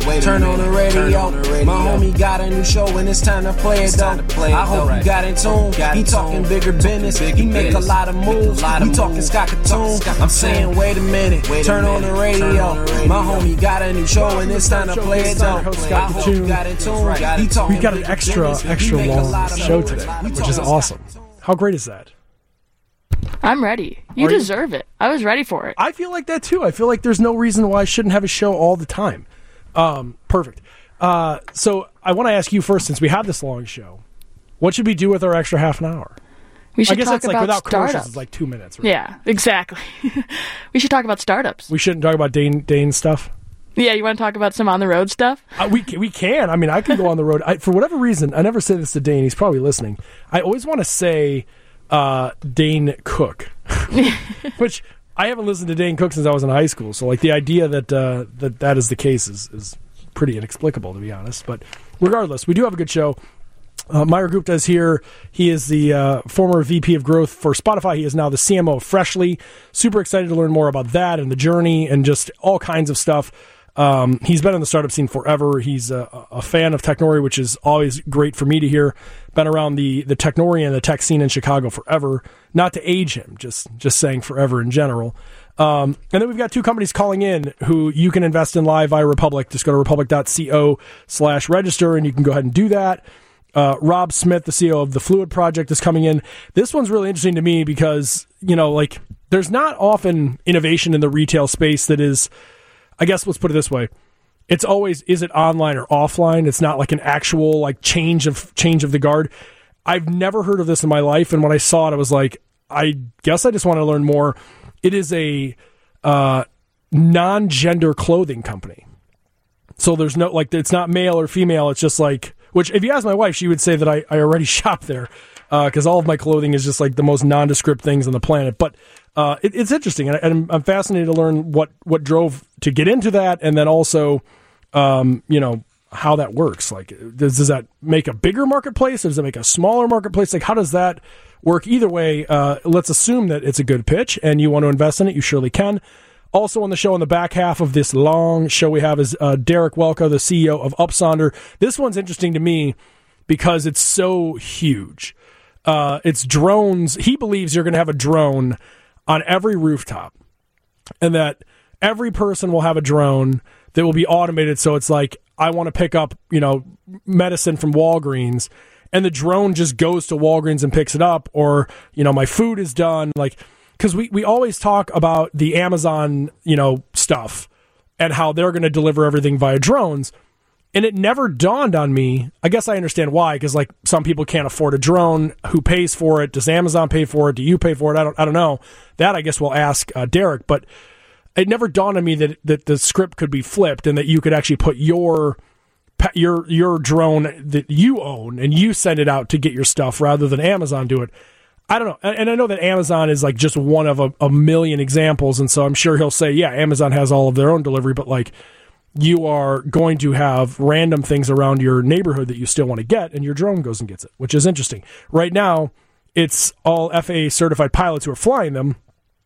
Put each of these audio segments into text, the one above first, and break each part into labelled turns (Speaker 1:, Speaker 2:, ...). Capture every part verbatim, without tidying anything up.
Speaker 1: Turn on the radio. My homie got a new show and it's time to play it though. I hope you got in tune. He talking bigger business. He make a lot of moves. He talking Scott Katoon. I'm saying, wait a minute. Turn on the radio. My homie got a new show and it's time to play it though. I hope you got in tune. He talking.
Speaker 2: We've got an extra, extra long show today, which is awesome. How great is that?
Speaker 3: I'm ready. You
Speaker 2: Are you?
Speaker 3: deserve it. I was ready for it.
Speaker 2: I feel like that too. I feel like there's no reason why I shouldn't have a show all the time. Um, perfect. Uh, so I want to ask you first, since we have this long show, what should we do with our extra half an hour?
Speaker 3: We should
Speaker 2: I guess
Speaker 3: talk
Speaker 2: that's like
Speaker 3: about
Speaker 2: without commercials,
Speaker 3: startups.
Speaker 2: it's like two minutes. Right?
Speaker 3: Yeah, exactly. We should talk about startups.
Speaker 2: We shouldn't talk about Dane Dane stuff.
Speaker 3: Yeah, you want to talk about some on the road stuff?
Speaker 2: Uh, we we can. I mean, I can go on the road. I, for whatever reason, I never say this to Dane. He's probably listening. I always want to say uh, Dane Cook, which I haven't listened to Dane Cook since I was in high school. So, like, the idea that uh, that that is the case is, is pretty inexplicable, to be honest. But regardless, we do have a good show. Uh, Meyer Gupta is here. He is the uh, former V P of growth for Spotify. He is now the C M O of Freshly. Super excited to learn more about that and the journey and just all kinds of stuff. Um, he's been in the startup scene forever. He's a, a fan of Technori, which is always great for me to hear. Been around the the Technori and the tech scene in Chicago forever. Not to age him, just just saying forever in general. Um, and then we've got two companies calling in who you can invest in live via Republic. Just go to republic.co slash register and you can go ahead and do that. Uh, Rob Smith, the C E O of the Fluid Project, is coming in. This one's really interesting to me because, you know, like, there's not often innovation in the retail space that is, I guess let's put it this way. It's always, is it online or offline? It's not like an actual, like, change of change of the guard. I've never heard of this in my life, and when I saw it, I was like, I guess I just want to learn more. It is a uh, non-gender clothing company. So there's no, like, it's not male or female. It's just like, which, if you ask my wife, she would say that I, I already shop there because uh, all of my clothing is just like the most nondescript things on the planet. But uh, it, it's interesting, and, I, and I'm fascinated to learn what, what drove to get into that, and then also, um, you know, how that works. Like, does, does that make a bigger marketplace? Or does it make a smaller marketplace? Like, how does that work? Either way, uh, let's assume that it's a good pitch, and you want to invest in it. You surely can. Also on the show, on the back half of this long show we have is uh, Derek Welka, the C E O of Upsonder. This one's interesting to me because it's so huge. Uh, it's drones. He believes you're going to have a drone on every rooftop and that every person will have a drone that will be automated. So it's like, I want to pick up, you know, medicine from Walgreens, and the drone just goes to Walgreens and picks it up, or, you know, my food is done. Like, because we, we always talk about the Amazon, you know, stuff and how they're going to deliver everything via drones. And it never dawned on me. I guess I understand why, because, like, some people can't afford a drone. Who pays for it? Does Amazon pay for it? Do you pay for it? I don't I don't know. That, I guess, we'll ask uh, Derek. But it never dawned on me that that the script could be flipped and that you could actually put your your your drone that you own and you send it out to get your stuff rather than Amazon do it. I don't know. And I know that Amazon is like just one of a, a million examples. And so I'm sure he'll say, yeah, Amazon has all of their own delivery, but, like, you are going to have random things around your neighborhood that you still want to get, and your drone goes and gets it, which is interesting. Right now, it's all F A A certified pilots who are flying them.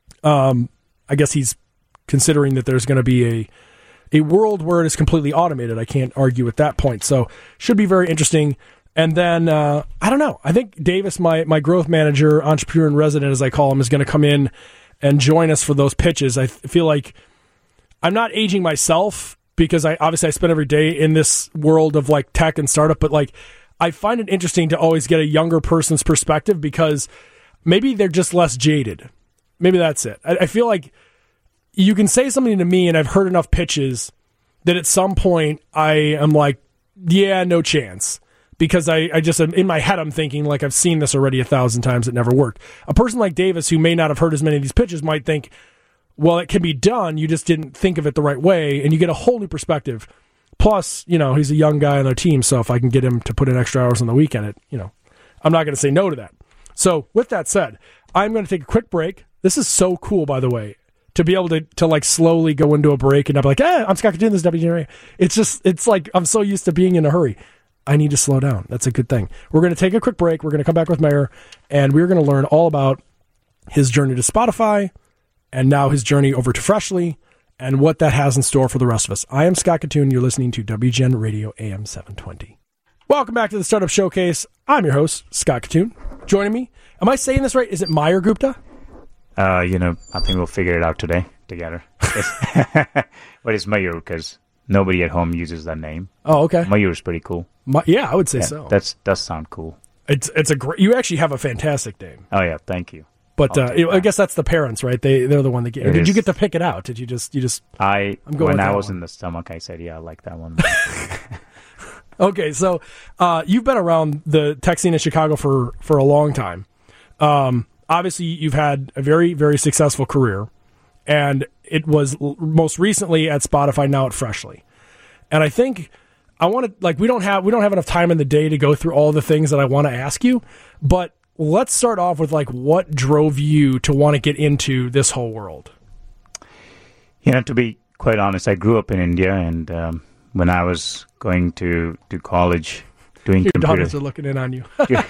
Speaker 2: Um, I guess he's considering that there's going to be a a world where it is completely automated. I can't argue at that point. So should be very interesting. And then, uh, I don't know, I think Davis, my, my growth manager, entrepreneur in resident, as I call him, is going to come in and join us for those pitches. I th- feel like I'm not aging myself because I obviously I spend every day in this world of, like, tech and startup, but, like, I find it interesting to always get a younger person's perspective because maybe they're just less jaded. Maybe that's it. I, I feel like you can say something to me and I've heard enough pitches that at some point I am like, yeah, no chance. Because I, I just, in my head, I'm thinking, like, I've seen this already a thousand times. It never worked. A person like Davis, who may not have heard as many of these pitches, might think, well, it can be done. You just didn't think of it the right way. And you get a whole new perspective. Plus, you know, he's a young guy on their team. So if I can get him to put in extra hours on the weekend, it, you know, I'm not going to say no to that. So with that said, I'm going to take a quick break. This is so cool, by the way, to be able to, to like slowly go into a break and not be like, eh, I'm Scott doing this W G R A. It's just, it's like, I'm so used to being in a hurry. I need to slow down. That's a good thing. We're going to take a quick break. We're going to come back with Meyer, and we're going to learn all about his journey to Spotify and now his journey over to Freshly and what that has in store for the rest of us. I am Scott Katoon. You're listening to W G N Radio A M seven twenty. Welcome back to the Startup Showcase. I'm your host, Scott Katoon. Joining me, am I saying this right? Is it Meyer Gupta?
Speaker 4: Uh, you know, I think we'll figure it out today together. But it's Meyer because nobody at home uses that name.
Speaker 2: Oh, okay.
Speaker 4: Meyer is pretty cool.
Speaker 2: My, yeah, I would say
Speaker 4: Yeah,
Speaker 2: so.
Speaker 4: That's does sound cool.
Speaker 2: It's it's a great. You actually have a fantastic name.
Speaker 4: Oh yeah, thank you.
Speaker 2: But
Speaker 4: I'll
Speaker 2: uh,
Speaker 4: take
Speaker 2: I
Speaker 4: that.
Speaker 2: guess that's the parents, right? They they're the one that get. Or
Speaker 4: It
Speaker 2: did you
Speaker 4: is.
Speaker 2: get to pick it out? Did you just you just?
Speaker 4: I
Speaker 2: I'm going
Speaker 4: when
Speaker 2: with
Speaker 4: I
Speaker 2: that
Speaker 4: was
Speaker 2: one.
Speaker 4: in the stomach, I said, "Yeah, I like that one."
Speaker 2: Okay, so uh, you've been around the tech scene in Chicago for for a long time. Um, obviously, you've had a very very successful career, and it was l- most recently at Spotify, now at Freshly. And I think I want to like we don't have we don't have enough time in the day to go through all the things that I want to ask you, but let's start off with like what drove you to want to get into this whole world.
Speaker 4: You know, to be quite honest, I grew up in India, and um, when I was going to, to college, doing
Speaker 2: Your
Speaker 4: computer
Speaker 2: daughters are looking in on you.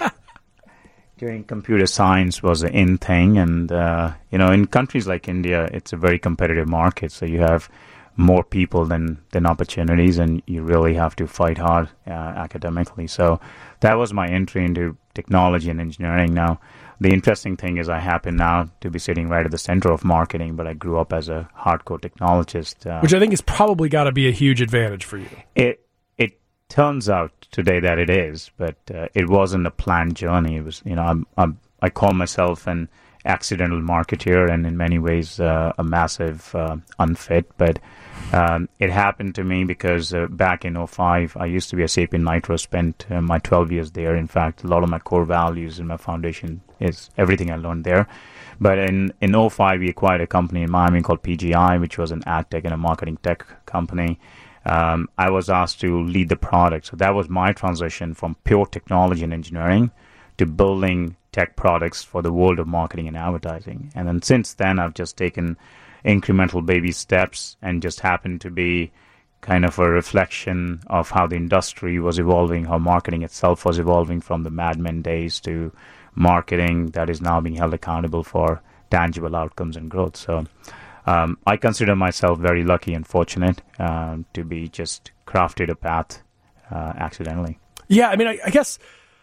Speaker 4: doing computer science was an in thing, and uh, you know, in countries like India, it's a very competitive market. So you have more people than than opportunities, and you really have to fight hard uh, academically. So that was my entry into technology and engineering. Now, the interesting thing is I happen now to be sitting right at the center of marketing, but I grew up as a hardcore technologist. Uh,
Speaker 2: Which I think has probably got to be a huge advantage for you.
Speaker 4: it it turns out today that it is, but uh, it wasn't a planned journey. It was, you know, I'm, I'm I call myself an accidental marketeer, and in many ways uh, a massive uh, unfit. But um, it happened to me because uh, back in oh five, I used to be a Sapien Nitro. Spent uh, my twelve years there. In fact, a lot of my core values and my foundation is everything I learned there. But in in oh five, we acquired a company in Miami called P G I, which was an ad tech and a marketing tech company. Um, I was asked to lead the product. So that was my transition from pure technology and engineering to building tech products for the world of marketing and advertising. And then since then, I've just taken incremental baby steps and just happened to be kind of a reflection of how the industry was evolving, how marketing itself was evolving from the Mad Men days to marketing that is now being held accountable for tangible outcomes and growth. So um, I consider myself very lucky and fortunate um, to be just crafted a path uh, accidentally.
Speaker 2: Yeah, I mean, I, I guess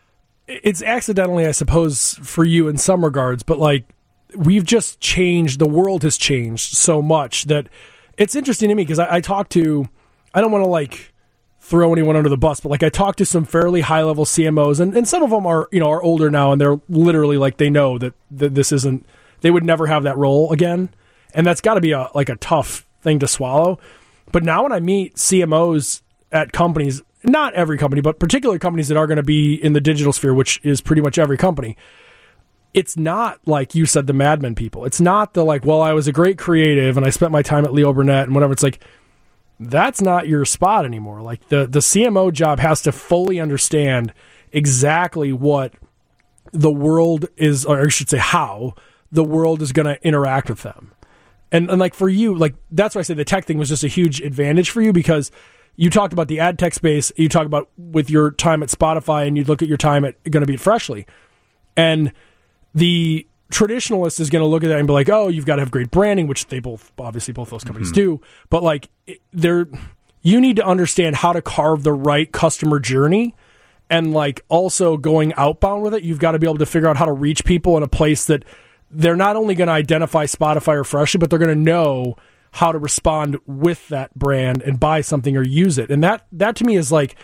Speaker 2: it's accidentally, I suppose, for you in some regards, but like we've just changed, the world has changed so much that it's interesting to me because I, I talk to, I don't want to like throw anyone under the bus, but like I talk to some fairly high level C M Os, and, and some of them are, you know, are older now, and they're literally like, they know that, that this isn't, they would never have that role again. And that's got to be a like a tough thing to swallow. But now when I meet C M Os at companies, not every company, but particular companies that are going to be in the digital sphere, which is pretty much every company, it's not like you said, the Mad Men people. It's not the like, well, I was a great creative and I spent my time at Leo Burnett and whatever. It's like, that's not your spot anymore. Like the, the C M O job has to fully understand exactly what the world is, or I should say how the world is going to interact with them. And, and like for you, like that's why I say the tech thing was just a huge advantage for you, because you talked about the ad tech space, you talk about with your time at Spotify, and you look at your time at going to be at Freshly. And the traditionalist is going to look at that and be like, oh, you've got to have great branding, which they both, obviously both those companies mm-hmm. do. But like they're, you need to understand how to carve the right customer journey, and like also going outbound with it. You've got to be able to figure out how to reach people in a place that they're not only going to identify Spotify or Freshly, but they're going to know how to respond with that brand and buy something or use it. And that, that to me is like,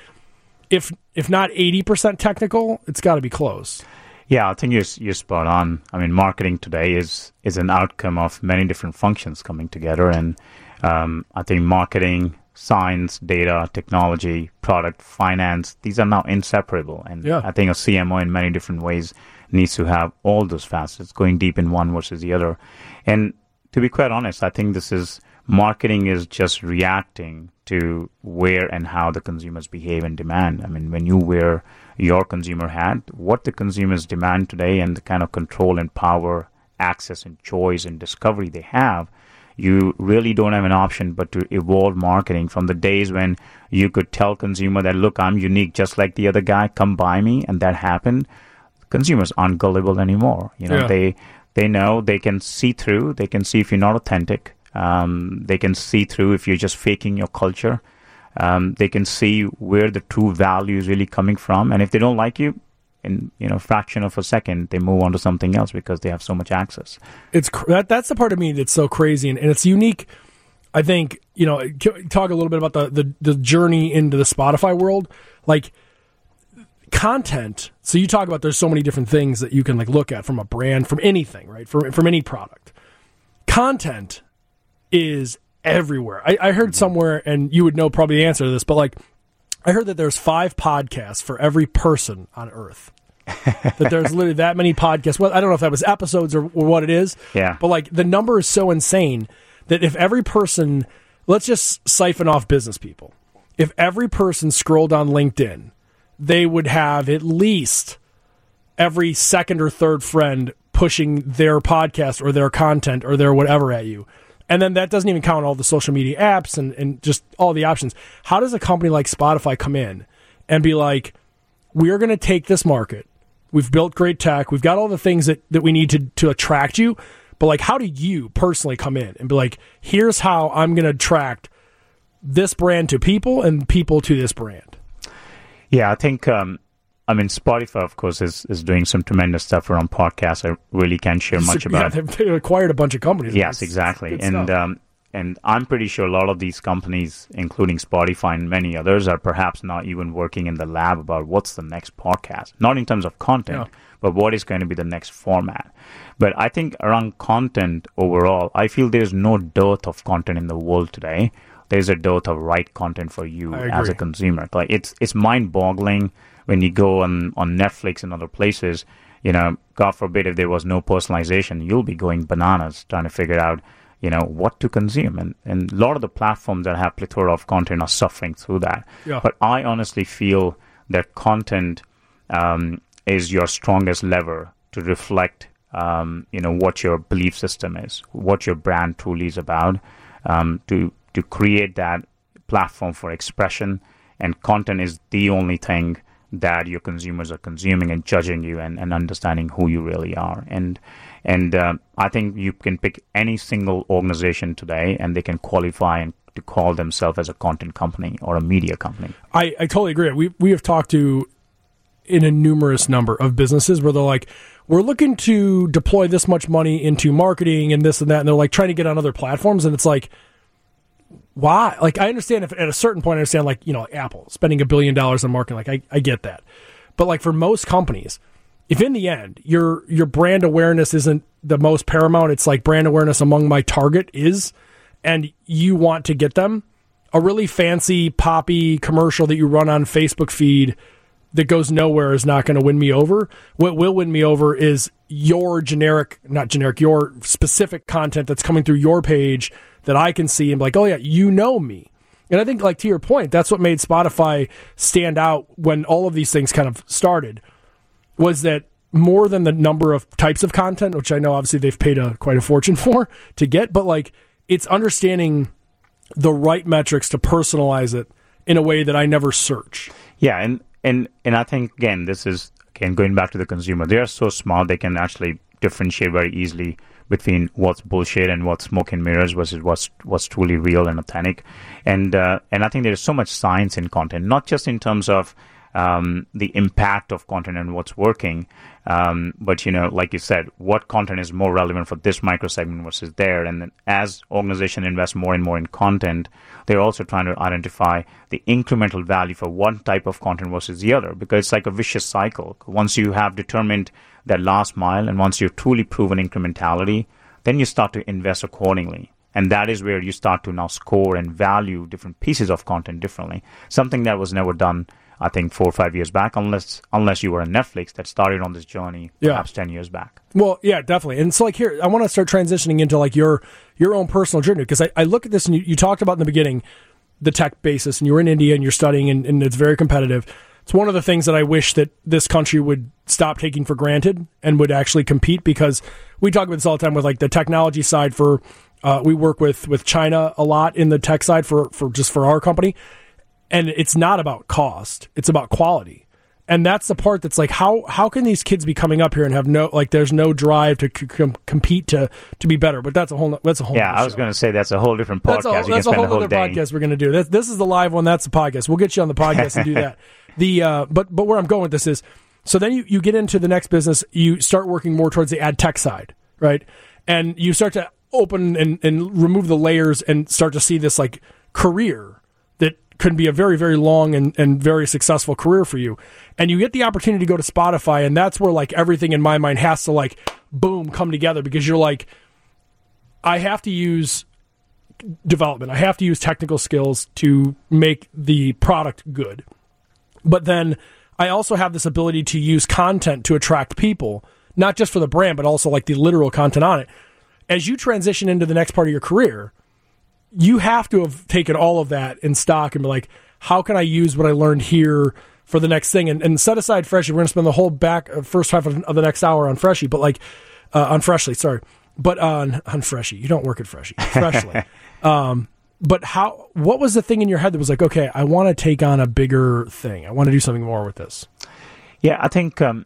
Speaker 2: if if not eighty percent technical, it's got to be close.
Speaker 4: Yeah, I think you're, you're spot on. I mean, marketing today is is an outcome of many different functions coming together. And um, I think marketing, science, data, technology, product, finance, these are now inseparable. And
Speaker 2: yeah.
Speaker 4: I think a C M O in many different ways needs to have all those facets, going deep in one versus the other. And to be quite honest, I think this is, marketing is just reacting to where and how the consumers behave and demand. I mean, when you wear your consumer hat, what the consumers demand today and the kind of control and power, access and choice and discovery they have, you really don't have an option but to evolve marketing from the days when you could tell consumer that, look, I'm unique just like the other guy, come buy me, and that happened. Consumers aren't gullible anymore. You know,
Speaker 2: yeah.
Speaker 4: they they know they can see through, they can see if you're not authentic. Um, they can see through if you're just faking your culture. Um, they can see where the true value is really coming from. And if they don't like you, in you know fraction of a second, they move on to something else because they have so much access.
Speaker 2: It's that, that's the part of me that's so crazy, and, and it's unique. I think, you know, talk a little bit about the, the, the journey into the Spotify world. Like, content, so you talk about there's so many different things that you can like look at from a brand, from anything, right? From, from any product. Content is everywhere. I, I heard somewhere, and you would know probably the answer to this, but like, I heard that there's five podcasts for every person on Earth. That there's literally that many podcasts. Well, I don't know if that was episodes or, or what it is.
Speaker 4: Yeah.
Speaker 2: But like, the number is so insane that if every person, let's just siphon off business people. If every person scrolled on LinkedIn, they would have at least every second or third friend pushing their podcast or their content or their whatever at you. And then that doesn't even count all the social media apps and, and just all the options. How does a company like Spotify come in and be like, we're going to take this market. We've built great tech. We've got all the things that, that we need to, to attract you. But like, how do you personally come in and be like, here's how I'm going to attract this brand to people and people to this brand?
Speaker 4: Yeah, I think, um, I mean, Spotify, of course, is, is doing some tremendous stuff around podcasts. I really can't share much
Speaker 2: yeah,
Speaker 4: about.
Speaker 2: They've, they've acquired a bunch of companies.
Speaker 4: Yes,
Speaker 2: It's
Speaker 4: exactly.
Speaker 2: good
Speaker 4: And
Speaker 2: stuff.
Speaker 4: um, and I'm pretty sure a lot of these companies, including Spotify and many others, are perhaps not even working in the lab about what's the next podcast. Not in terms of content,
Speaker 2: Yeah.
Speaker 4: but what is going to be the next format. But I think around content overall, I feel there's no dearth of content in the world today. There's a dearth of right content for you
Speaker 2: I
Speaker 4: as a
Speaker 2: agree.
Speaker 4: consumer. Like it's it's mind-boggling when you go on, on Netflix and other places. You know, God forbid if there was no personalization, you'll be going bananas trying to figure out, you know, what to consume. And, and a lot of the platforms that have plethora of content are suffering through that.
Speaker 2: Yeah.
Speaker 4: But I honestly feel that content um, is your strongest lever to reflect, um, you know, what your belief system is, what your brand truly is about, um, to to create that platform for expression. And content is the only thing that your consumers are consuming and judging you and, and understanding who you really are. And and uh, I think you can pick any single organization today and they can qualify and to call themselves as a content company or a media company.
Speaker 2: I, I totally agree. We we have talked to in a numerous number of businesses where they're like, we're looking to deploy this much money into marketing and this and that, and they're like trying to get on other platforms, and it's like, why? Like, I understand if at a certain point, I understand like, you know, Apple spending a billion dollars on marketing, like I, I get that. But like for most companies, if in the end your your brand awareness isn't the most paramount, it's like brand awareness among my target is, and you want to get them, a really fancy poppy commercial that you run on Facebook feed that goes nowhere is not going to win me over. What will win me over is your generic, not generic, your specific content that's coming through your page that I can see and be like, oh yeah, you know me. And I think, like, to your point, that's what made Spotify stand out when all of these things kind of started, was that more than the number of types of content, which I know obviously they've paid a quite a fortune for to get, but like it's understanding the right metrics to personalize it in a way that I never search.
Speaker 4: Yeah, and and and I think again, this is again going back to the consumer. They are so smart; they can actually differentiate very easily between what's bullshit and what's smoke and mirrors versus what's what's truly real and authentic. And uh, and I think there's so much science in content, not just in terms of um, the impact of content and what's working, um, but you know, like you said, what content is more relevant for this micro segment versus there. And then as organizations invest more and more in content, they're also trying to identify the incremental value for one type of content versus the other, because it's like a vicious cycle. Once you have determined that last mile, and once you've truly proven incrementality, then you start to invest accordingly. And that is where you start to now score and value different pieces of content differently. Something that was never done, I think, four or five years back, unless unless you were a Netflix that started on this journey
Speaker 2: Yeah.
Speaker 4: perhaps ten years back.
Speaker 2: Well, yeah, definitely. And so, like, here, I want to start transitioning into like your your own personal journey, because I, I look at this, and you, you talked about in the beginning the tech basis, and you were in India and you're studying, and, and it's very competitive. It's one of the things that I wish that this country would stop taking for granted and would actually compete, because we talk about this all the time with like the technology side. For uh, we work with with China a lot in the tech side for for just for our company. And it's not about cost; it's about quality. And that's the part that's like, how how can these kids be coming up here and have no, like, there's no drive to c- com- compete to to be better? But that's a whole that's a whole
Speaker 4: yeah. I was going to say that's a whole different podcast.
Speaker 2: That's a,
Speaker 4: you
Speaker 2: that's
Speaker 4: can
Speaker 2: a
Speaker 4: spend
Speaker 2: whole
Speaker 4: the
Speaker 2: other
Speaker 4: whole day.
Speaker 2: podcast we're going to do. This, this is the live one. That's the podcast. We'll get you on the podcast and do that. The uh, but but where I'm going with this is, so then you, you get into the next business. You start working more towards the ad tech side, right? And you start to open and, and remove the layers and start to see this like career that could be a very, very long and, and very successful career for you. And you get the opportunity to go to Spotify, and that's where like everything in my mind has to like boom come together, because you're like, I have to use development. I have to use technical skills to make the product good. But then I also have this ability to use content to attract people, not just for the brand, but also like the literal content on it. As you transition into the next part of your career, you have to have taken all of that in stock and be like, how can I use what I learned here for the next thing? And, and set aside Freshly. We're going to spend the whole back uh, first half of, of the next hour on Freshly, but like uh, on Freshly, sorry, but on on Freshly. You don't work at Freshly, Freshly. um, but how? What was the thing in your head that was like, okay, I want to take on a bigger thing. I want to do something more with this.
Speaker 4: Yeah, I think um,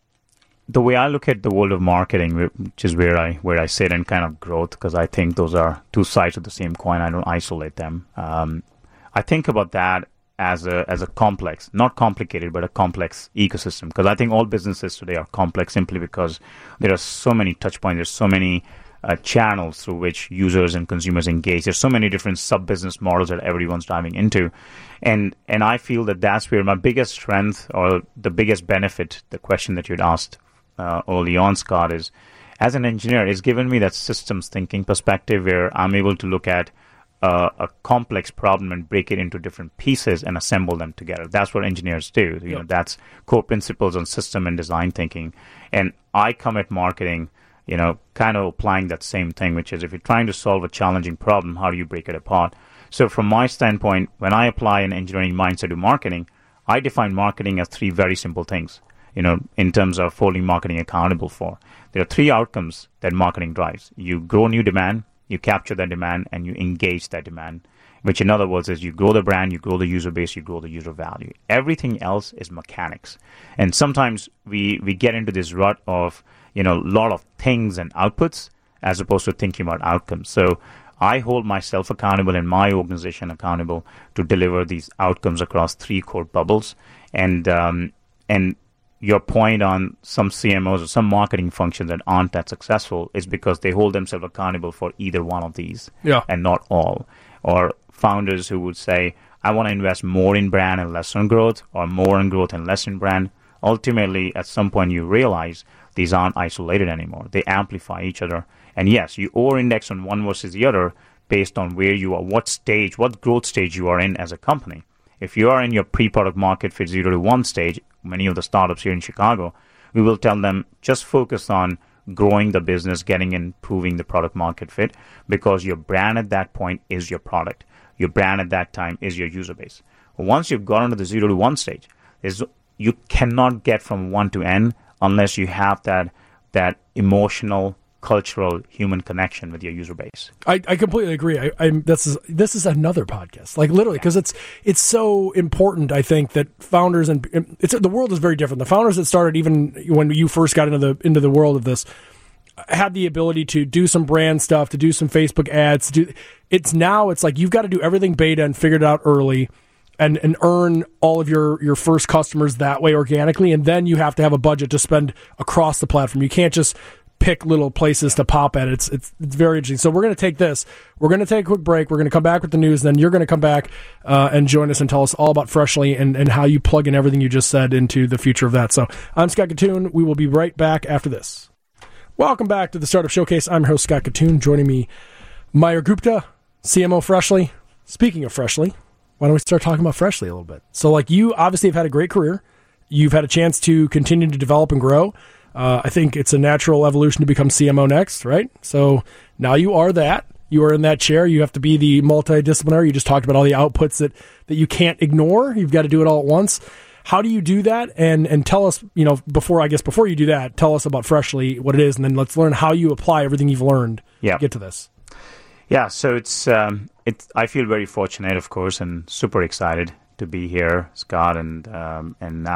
Speaker 4: the way I look at the world of marketing, which is where I where I sit, and kind of growth, because I think those are two sides of the same coin. I don't isolate them. Um, I think about that as a as a complex, not complicated, but a complex ecosystem. Because I think all businesses today are complex simply because there are so many touch points. There's so many uh, channels through which users and consumers engage. There's so many different sub-business models that everyone's diving into. And and I feel that that's where my biggest strength, or the biggest benefit, the question that you'd asked uh, early on, Scott, is as an engineer, it's given me that systems thinking perspective where I'm able to look at uh, a complex problem and break it into different pieces and assemble them together. That's what engineers do. You
Speaker 2: Yep.
Speaker 4: know, that's core principles on system and design thinking. And I come at marketing, you know, kind of applying that same thing, which is if you're trying to solve a challenging problem, how do you break it apart? So from my standpoint, when I apply an engineering mindset to marketing, I define marketing as three very simple things, you know, in terms of holding marketing accountable for. There are three outcomes that marketing drives. You grow new demand, you capture that demand, and you engage that demand, which in other words is you grow the brand, you grow the user base, you grow the user value. Everything else is mechanics. And sometimes we, we get into this rut of, you know, a lot of things and outputs as opposed to thinking about outcomes. So I hold myself accountable and my organization accountable to deliver these outcomes across three core bubbles. And um, and your point on some C M Os or some marketing functions that aren't that successful is because they hold themselves accountable for either one of these,
Speaker 2: Yeah.
Speaker 4: and not all. Or founders who would say, I want to invest more in brand and less on growth, or more in growth and less in brand. Ultimately, at some point, you realize these aren't isolated anymore. They amplify each other. And yes, you over-index on one versus the other based on where you are, what stage, what growth stage you are in as a company. If you are in your pre-product market fit zero to one stage, many of the startups here in Chicago, we will tell them just focus on growing the business, getting and improving the product market fit, because your brand at that point is your product. Your brand at that time is your user base. Once you've gotten to the zero to one stage, is you cannot get from one to N unless you have that that emotional, cultural, human connection with your user base.
Speaker 2: I, I completely agree. I, I'm this is this is another podcast, like literally, because it's it's so important. I think that founders and it's the world is very different. The founders that started even when you first got into the into the world of this had the ability to do some brand stuff, to do some Facebook ads. To do it's now it's like you've got to do everything beta and figure it out early. And, and earn all of your, your first customers that way organically, and then you have to have a budget to spend across the platform. You can't just pick little places to pop at. It's it's it's very interesting. So we're going to take this. We're going to take a quick break. We're going to come back with the news. Then you're going to come back uh, and join us and tell us all about Freshly and, and how you plug in everything you just said into the future of that. So I'm Scott Katoon. We will be right back after this. Welcome back to the Startup Showcase. I'm your host, Scott Katoon. Joining me, Mayur Gupta, C M O Freshly. Speaking of Freshly, why don't we start talking about Freshly a little bit? So, like, you obviously have had a great career. You've had a chance to continue to develop and grow. Uh, I think it's a natural evolution to become C M O next, right? So now you are that. You are in that chair. You have to be the multidisciplinary. You just talked about all the outputs that, that you can't ignore. You've got to do it all at once. How do you do that? And and tell us, you know, before I guess before you do that, tell us about Freshly, what it is, and then let's learn how you apply everything you've learned
Speaker 4: Yeah.
Speaker 2: to get to this.
Speaker 4: Yeah, so it's um, it's. I feel very fortunate, of course, and super excited to be here, Scott, and um, and now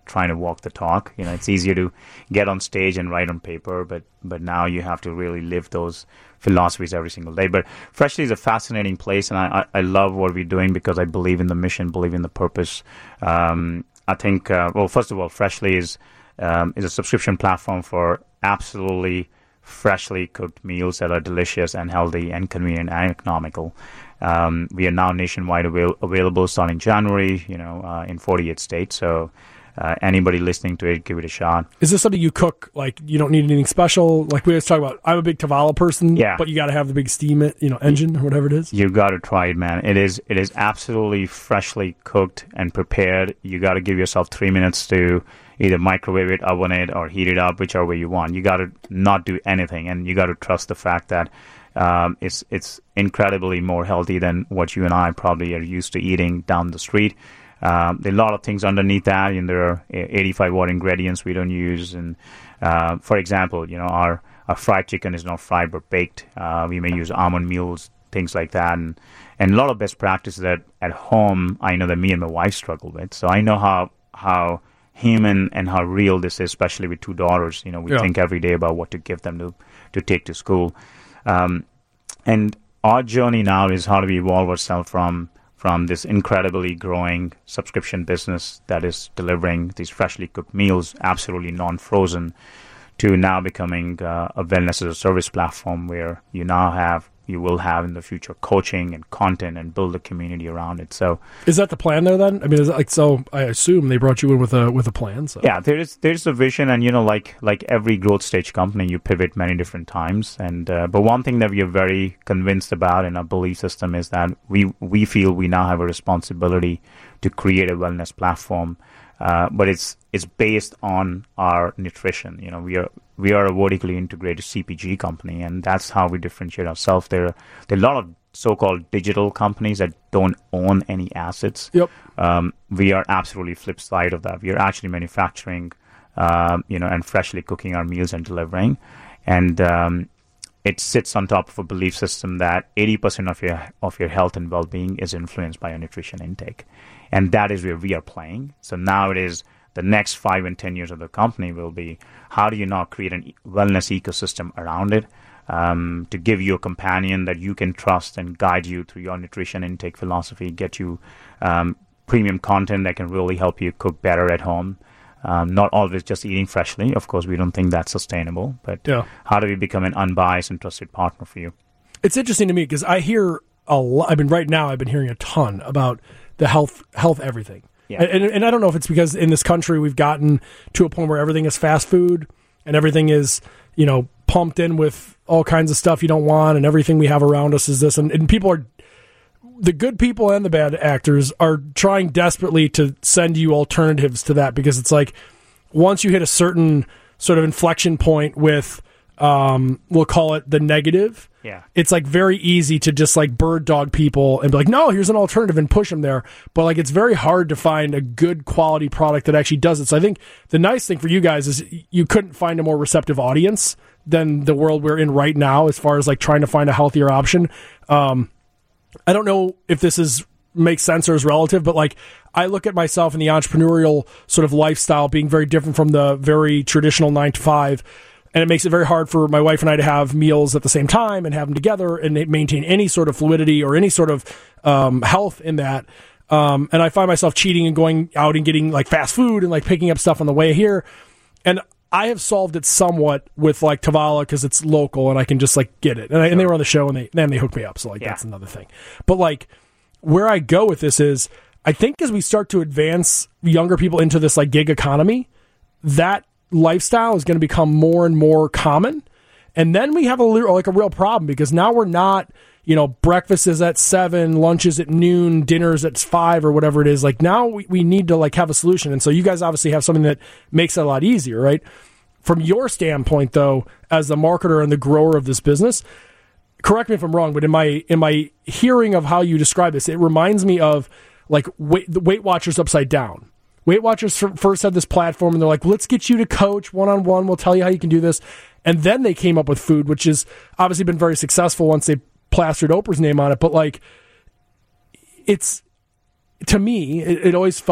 Speaker 4: trying to walk the talk. You know, it's easier to get on stage and write on paper, but but now you have to really live those philosophies every single day. But Freshly is a fascinating place, and I, I, I love what we're doing because I believe in the mission, believe in the purpose. Um, I think, uh, well, first of all, Freshly is um, is a subscription platform for absolutely freshly cooked meals that are delicious and healthy and convenient and economical. Um, we are now nationwide avail- available starting January, you know, uh, in forty-eight states. So uh, anybody listening to it, give it a shot.
Speaker 2: Is this something you cook? Like, you don't need anything special? Like we always talk about, I'm a big Tavala person,
Speaker 4: yeah.
Speaker 2: but you got to have the big steam, you know, engine or whatever it is.
Speaker 4: You got to try it, man. It is it is absolutely freshly cooked and prepared. You got to give yourself three minutes to either microwave it, oven it, or heat it up, whichever way you want. You got to not do anything, and you got to trust the fact that um, it's it's incredibly more healthy than what you and I probably are used to eating down the street. Um, there are a lot of things underneath that, and there are eighty-five watt ingredients we don't use. And uh, for example, you know, our, our fried chicken is not fried but baked. Uh, we may use almond meals, things like that, and and a lot of best practices that at home I know that me and my wife struggle with. So I know how how human and how real this is, especially with two daughters. You know, we
Speaker 2: yeah.
Speaker 4: think every day about what to give them to, to take to school. Um, and our journey now is how do we evolve ourselves from from this incredibly growing subscription business that is delivering these freshly cooked meals, absolutely non-frozen, to now becoming uh, a wellness as a service platform where you now have you will have in the future coaching and content and build a community around it. So
Speaker 2: is that the plan there then? I mean, is it like, so I assume they brought you in with a with a plan. So
Speaker 4: yeah, there's there's a vision, and you know, like like every growth stage company, you pivot many different times. And uh, but one thing that we are very convinced about in our belief system is that we we feel we now have a responsibility to create a wellness platform. Uh, but it's it's based on our nutrition. You know, we are we are a vertically integrated C P G company, and that's how we differentiate ourselves. There, there are a lot of so-called digital companies that don't own any assets.
Speaker 2: Yep.
Speaker 4: Um, we are absolutely flip side of that. We are actually manufacturing, um, you know, and freshly cooking our meals and delivering, and um, it sits on top of a belief system that eighty percent of your of your health and well-being is influenced by your nutrition intake. And that is where we are playing. So now it is the next five and ten years of the company will be how do you now create a wellness ecosystem around it um, to give you a companion that you can trust and guide you through your nutrition intake philosophy, get you um, premium content that can really help you cook better at home. Um, not always just eating freshly. Of course, we don't think that's sustainable. But
Speaker 2: yeah.
Speaker 4: how do we become an unbiased and trusted partner for you?
Speaker 2: It's interesting to me because I hear a lot. I mean, right now I've been hearing a ton about the health, health, everything.
Speaker 4: Yeah.
Speaker 2: And, and I don't know if it's because in this country we've gotten to a point where everything is fast food and everything is, you know, pumped in with all kinds of stuff you don't want, and everything we have around us is this. And, and people are, the good people and the bad actors are trying desperately to send you alternatives to that, because it's like once you hit a certain sort of inflection point with, um, we'll call it the negative.
Speaker 4: Yeah.
Speaker 2: It's like very easy to just like bird dog people and be like, no, here's an alternative, and push them there. But like, it's very hard to find a good quality product that actually does it. So I think the nice thing for you guys is you couldn't find a more receptive audience than the world we're in right now, as far as like trying to find a healthier option. Um, I don't know if this is makes sense or is relative, but like I look at myself in the entrepreneurial sort of lifestyle being very different from the very traditional nine to five. And it makes it very hard for my wife and I to have meals at the same time and have them together and maintain any sort of fluidity or any sort of um, health in that. Um, and I find myself cheating and going out and getting like fast food and like picking up stuff on the way here. And I have solved it somewhat with like Tavala because it's local and I can just like get it. And, I, and they were on the show and they then they hooked me up. So like yeah. That's another thing. But like where I go with this is I think as we start to advance younger people into this like gig economy, that lifestyle is going to become more and more common, and then we have a like a real problem, because now we're not, you know, breakfast is at seven, lunch is at noon, dinner's at five, or whatever it is. Like now we, we need to like have a solution, and so you guys obviously have something that makes it a lot easier, right? From your standpoint, though, as the marketer and the grower of this business, correct me if I'm wrong, but in my in my hearing of how you describe this, it reminds me of like Weight, the Weight Watchers upside down. Weight Watchers first had this platform, and they're like, let's get you to coach one-on-one. We'll tell you how you can do this. And then they came up with food, which has obviously been very successful once they plastered Oprah's name on it. But like, it's, to me, it, it always felt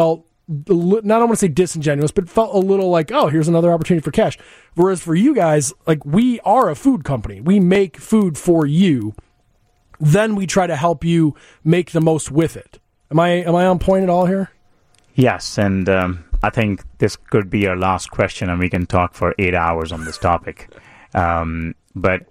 Speaker 2: not I don't want to say disingenuous, but felt a little like, oh, here's another opportunity for cash. Whereas for you guys, like we are a food company. We make food for you. Then we try to help you make the most with it. Am I am I on point at all here?
Speaker 4: Yes, and um, I think this could be our last question, and we can talk for eight hours on this topic. Um, but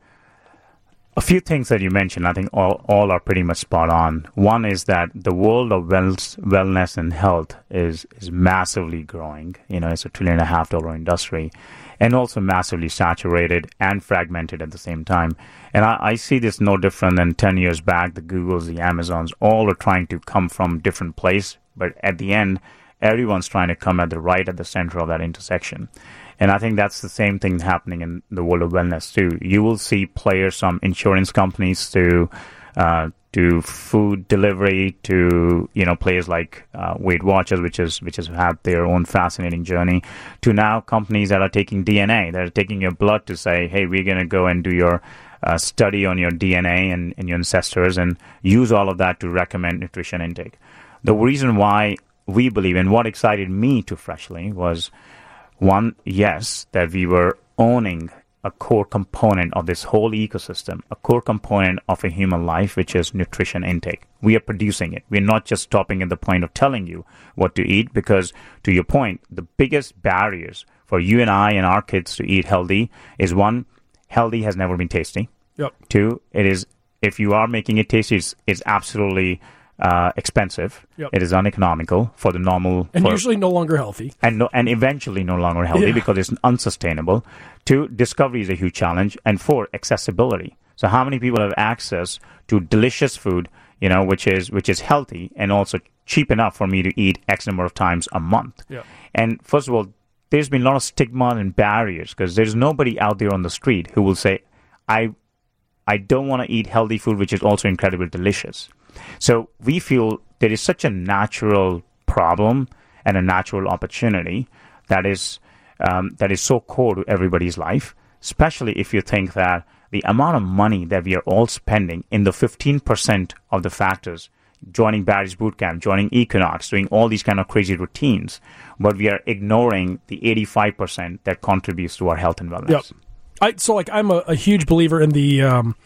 Speaker 4: a few things that you mentioned, I think all, all are pretty much spot on. One is that the world of wellness, wellness and health is is massively growing. You know, it's a trillion and a half dollar industry, and also massively saturated and fragmented at the same time. And I, I see this no different than ten years back. The Googles, the Amazons, all are trying to come from different place, but at the end, everyone's trying to come at the right at the center of that intersection. And I think that's the same thing happening in the world of wellness too. You will see players from insurance companies to uh, to food delivery to, you know, players like uh, Weight Watchers, which is which has had their own fascinating journey, to now companies that are taking D N A, that are taking your blood to say, hey, we're going to go and do your uh, study on your D N A and, and your ancestors and use all of that to recommend nutrition intake. The reason why we believe, and what excited me to Freshly was, one, yes, that we were owning a core component of this whole ecosystem, a core component of a human life, which is nutrition intake. We are producing it. We're not just stopping at the point of telling you what to eat, because to your point, the biggest barriers for you and I and our kids to eat healthy is, one, healthy has never been tasty.
Speaker 2: Yep.
Speaker 4: Two, it is, if you are making it tasty, it's, it's absolutely Uh, expensive.
Speaker 2: Yep.
Speaker 4: It is uneconomical for the normal,
Speaker 2: and
Speaker 4: for,
Speaker 2: usually no longer healthy,
Speaker 4: and no, and eventually no longer healthy
Speaker 2: yeah.
Speaker 4: because it's unsustainable. Two, discovery is a huge challenge, and four, accessibility. So how many people have access to delicious food, you know, which is which is healthy and also cheap enough for me to eat X number of times a month?
Speaker 2: Yeah.
Speaker 4: And first of all, there's been a lot of stigma and barriers because there's nobody out there on the street who will say, I, I don't want to eat healthy food, which is also incredibly delicious. So we feel there is such a natural problem and a natural opportunity that is um, that is so core to everybody's life, especially if you think that the amount of money that we are all spending in the fifteen percent of the factors, joining Barry's Bootcamp, joining Equinox, doing all these kind of crazy routines, but we are ignoring the eighty-five percent that contributes to our health and wellness.
Speaker 2: Yep. I, so like I'm a, a huge believer in the... Um,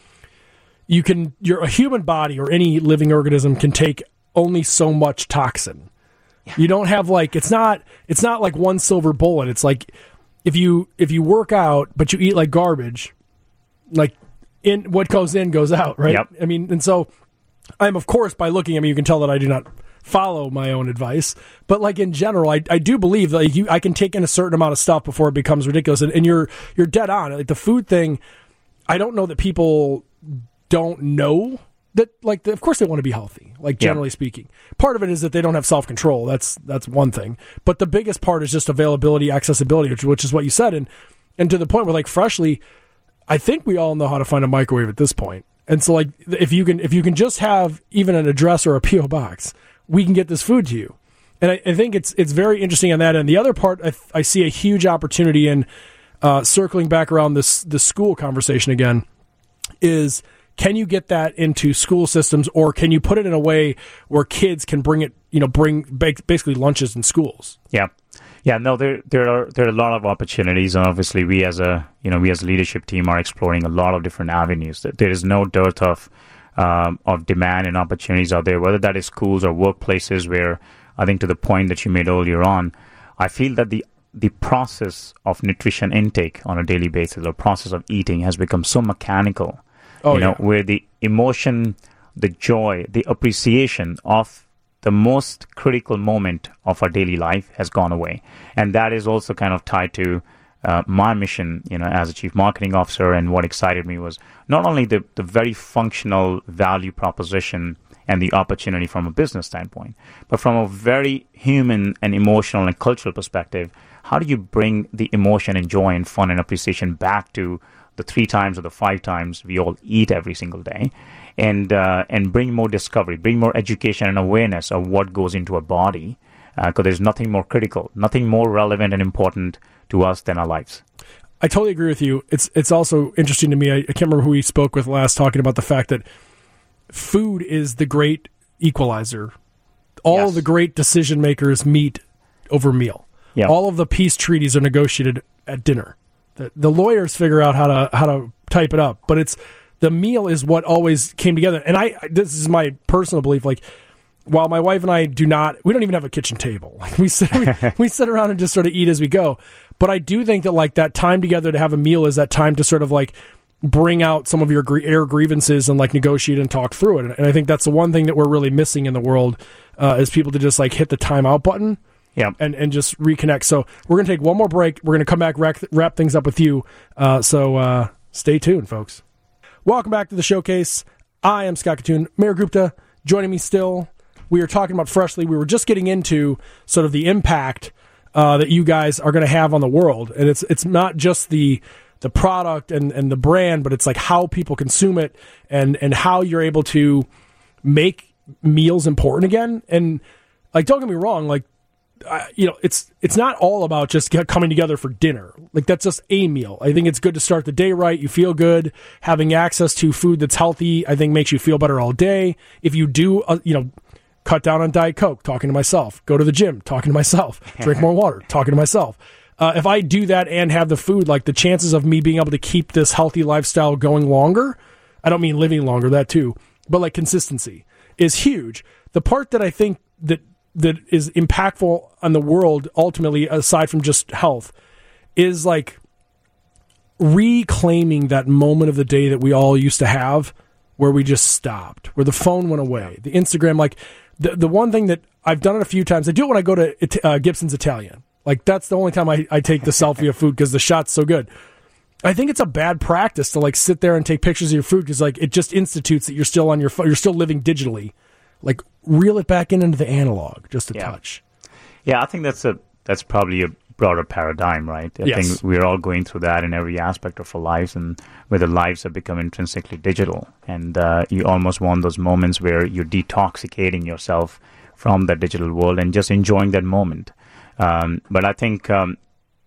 Speaker 2: You can, you're a human body or any living organism can take only so much toxin. Yeah. You don't have like, it's not, it's not like one silver bullet. It's like if you, if you work out, but you eat like garbage, like in what goes in goes out, right?
Speaker 4: Yep.
Speaker 2: I mean, and so I'm, of course, by looking at me, you can tell that I do not follow my own advice, but like in general, I, I do believe that you, I can take in a certain amount of stuff before it becomes ridiculous. And, and you're, you're dead on. Like the food thing, I don't know that people don't know that, like, the, of course they want to be healthy, like generally yeah. speaking. Part of it is that they don't have self-control. That's that's one thing. But the biggest part is just availability, accessibility, which, which is what you said. And and to the point where, like, Freshly, I think we all know how to find a microwave at this point. And so, like, if you can if you can just have even an address or a P O box, we can get this food to you. And I, I think it's it's very interesting on that end. The other part, I, I see a huge opportunity in, uh, circling back around this, this school conversation again, is... Can you get that into school systems, or can you put it in a way where kids can bring it, you know, bring basically lunches in schools?
Speaker 4: Yeah. Yeah, no, there there are there are a lot of opportunities, and obviously we as a you know we as a leadership team are exploring a lot of different avenues. There is no dearth of um, of demand and opportunities out there, whether that is schools or workplaces. Where I think to the point that you made earlier on, I feel that the the process of nutrition intake on a daily basis, or process of eating, has become so mechanical. Oh, you know, yeah. Where the emotion, the joy, the appreciation of the most critical moment of our daily life has gone away. And that is also kind of tied to uh, my mission, you know, as a chief marketing officer. And what excited me was not only the, the very functional value proposition and the opportunity from a business standpoint, but from a very human and emotional and cultural perspective. How do you bring the emotion and joy and fun and appreciation back to the three times or the five times we all eat every single day, and uh, and bring more discovery, bring more education and awareness of what goes into our body, because uh, there's nothing more critical, nothing more relevant and important to us than our lives.
Speaker 2: I totally agree with you. It's it's also interesting to me. I, I can't remember who we spoke with last talking about the fact that food is the great equalizer. All
Speaker 4: yes.
Speaker 2: the great decision makers meet over meal.
Speaker 4: Yeah.
Speaker 2: All of the peace treaties are negotiated at dinner. The, the lawyers figure out how to how to type it up, but it's the meal is what always came together. And I this is my personal belief. Like, while my wife and I do not, we don't even have a kitchen table. Like we sit we, we sit around and just sort of eat as we go. But I do think that like that time together to have a meal is that time to sort of like bring out some of your gr- air grievances and like negotiate and talk through it. And I think that's the one thing that we're really missing in the world uh, is people to just like hit the timeout button.
Speaker 4: Yeah.
Speaker 2: And, and just reconnect. So we're going to take one more break. We're going to come back, wrap, wrap things up with you. Uh, so uh, stay tuned, folks. Welcome back to the showcase. I am Scott Katoon. Mayor Gupta joining me still. We are talking about Freshly. We were just getting into sort of the impact uh, that you guys are going to have on the world. And it's it's not just the the product and, and the brand, but it's like how people consume it and, and how you're able to make meals important again. And like, don't get me wrong, like, Uh, you know, it's it's not all about just get, coming together for dinner. Like, that's just a meal. I think it's good to start the day right. You feel good. Having access to food that's healthy, I think, makes you feel better all day. If you do, uh, you know, cut down on Diet Coke, talking to myself. Go to the gym, talking to myself. Drink more water, talking to myself. Uh, if I do that and have the food, like the chances of me being able to keep this healthy lifestyle going longer, I don't mean living longer, that too, but like consistency is huge. The part that I think that that is impactful on the world, ultimately, aside from just health, is like reclaiming that moment of the day that we all used to have where we just stopped, where the phone went away, the Instagram, like the, the one thing that I've done it a few times. I do it when I go to uh, Gibson's Italian. Like that's the only time I, I take the selfie of food because the shot's so good. I think it's a bad practice to like sit there and take pictures of your food because like it just institutes that you're still on your phone, you're still living digitally. Like reel it back in into the analog, just a
Speaker 4: yeah.
Speaker 2: touch.
Speaker 4: Yeah, I think that's a that's probably a broader paradigm, right? I
Speaker 2: yes.
Speaker 4: think we're all going through that in every aspect of our lives, and where the lives have become intrinsically digital, and uh, you almost want those moments where you're detoxicating yourself from that digital world and just enjoying that moment. Um, but I think um,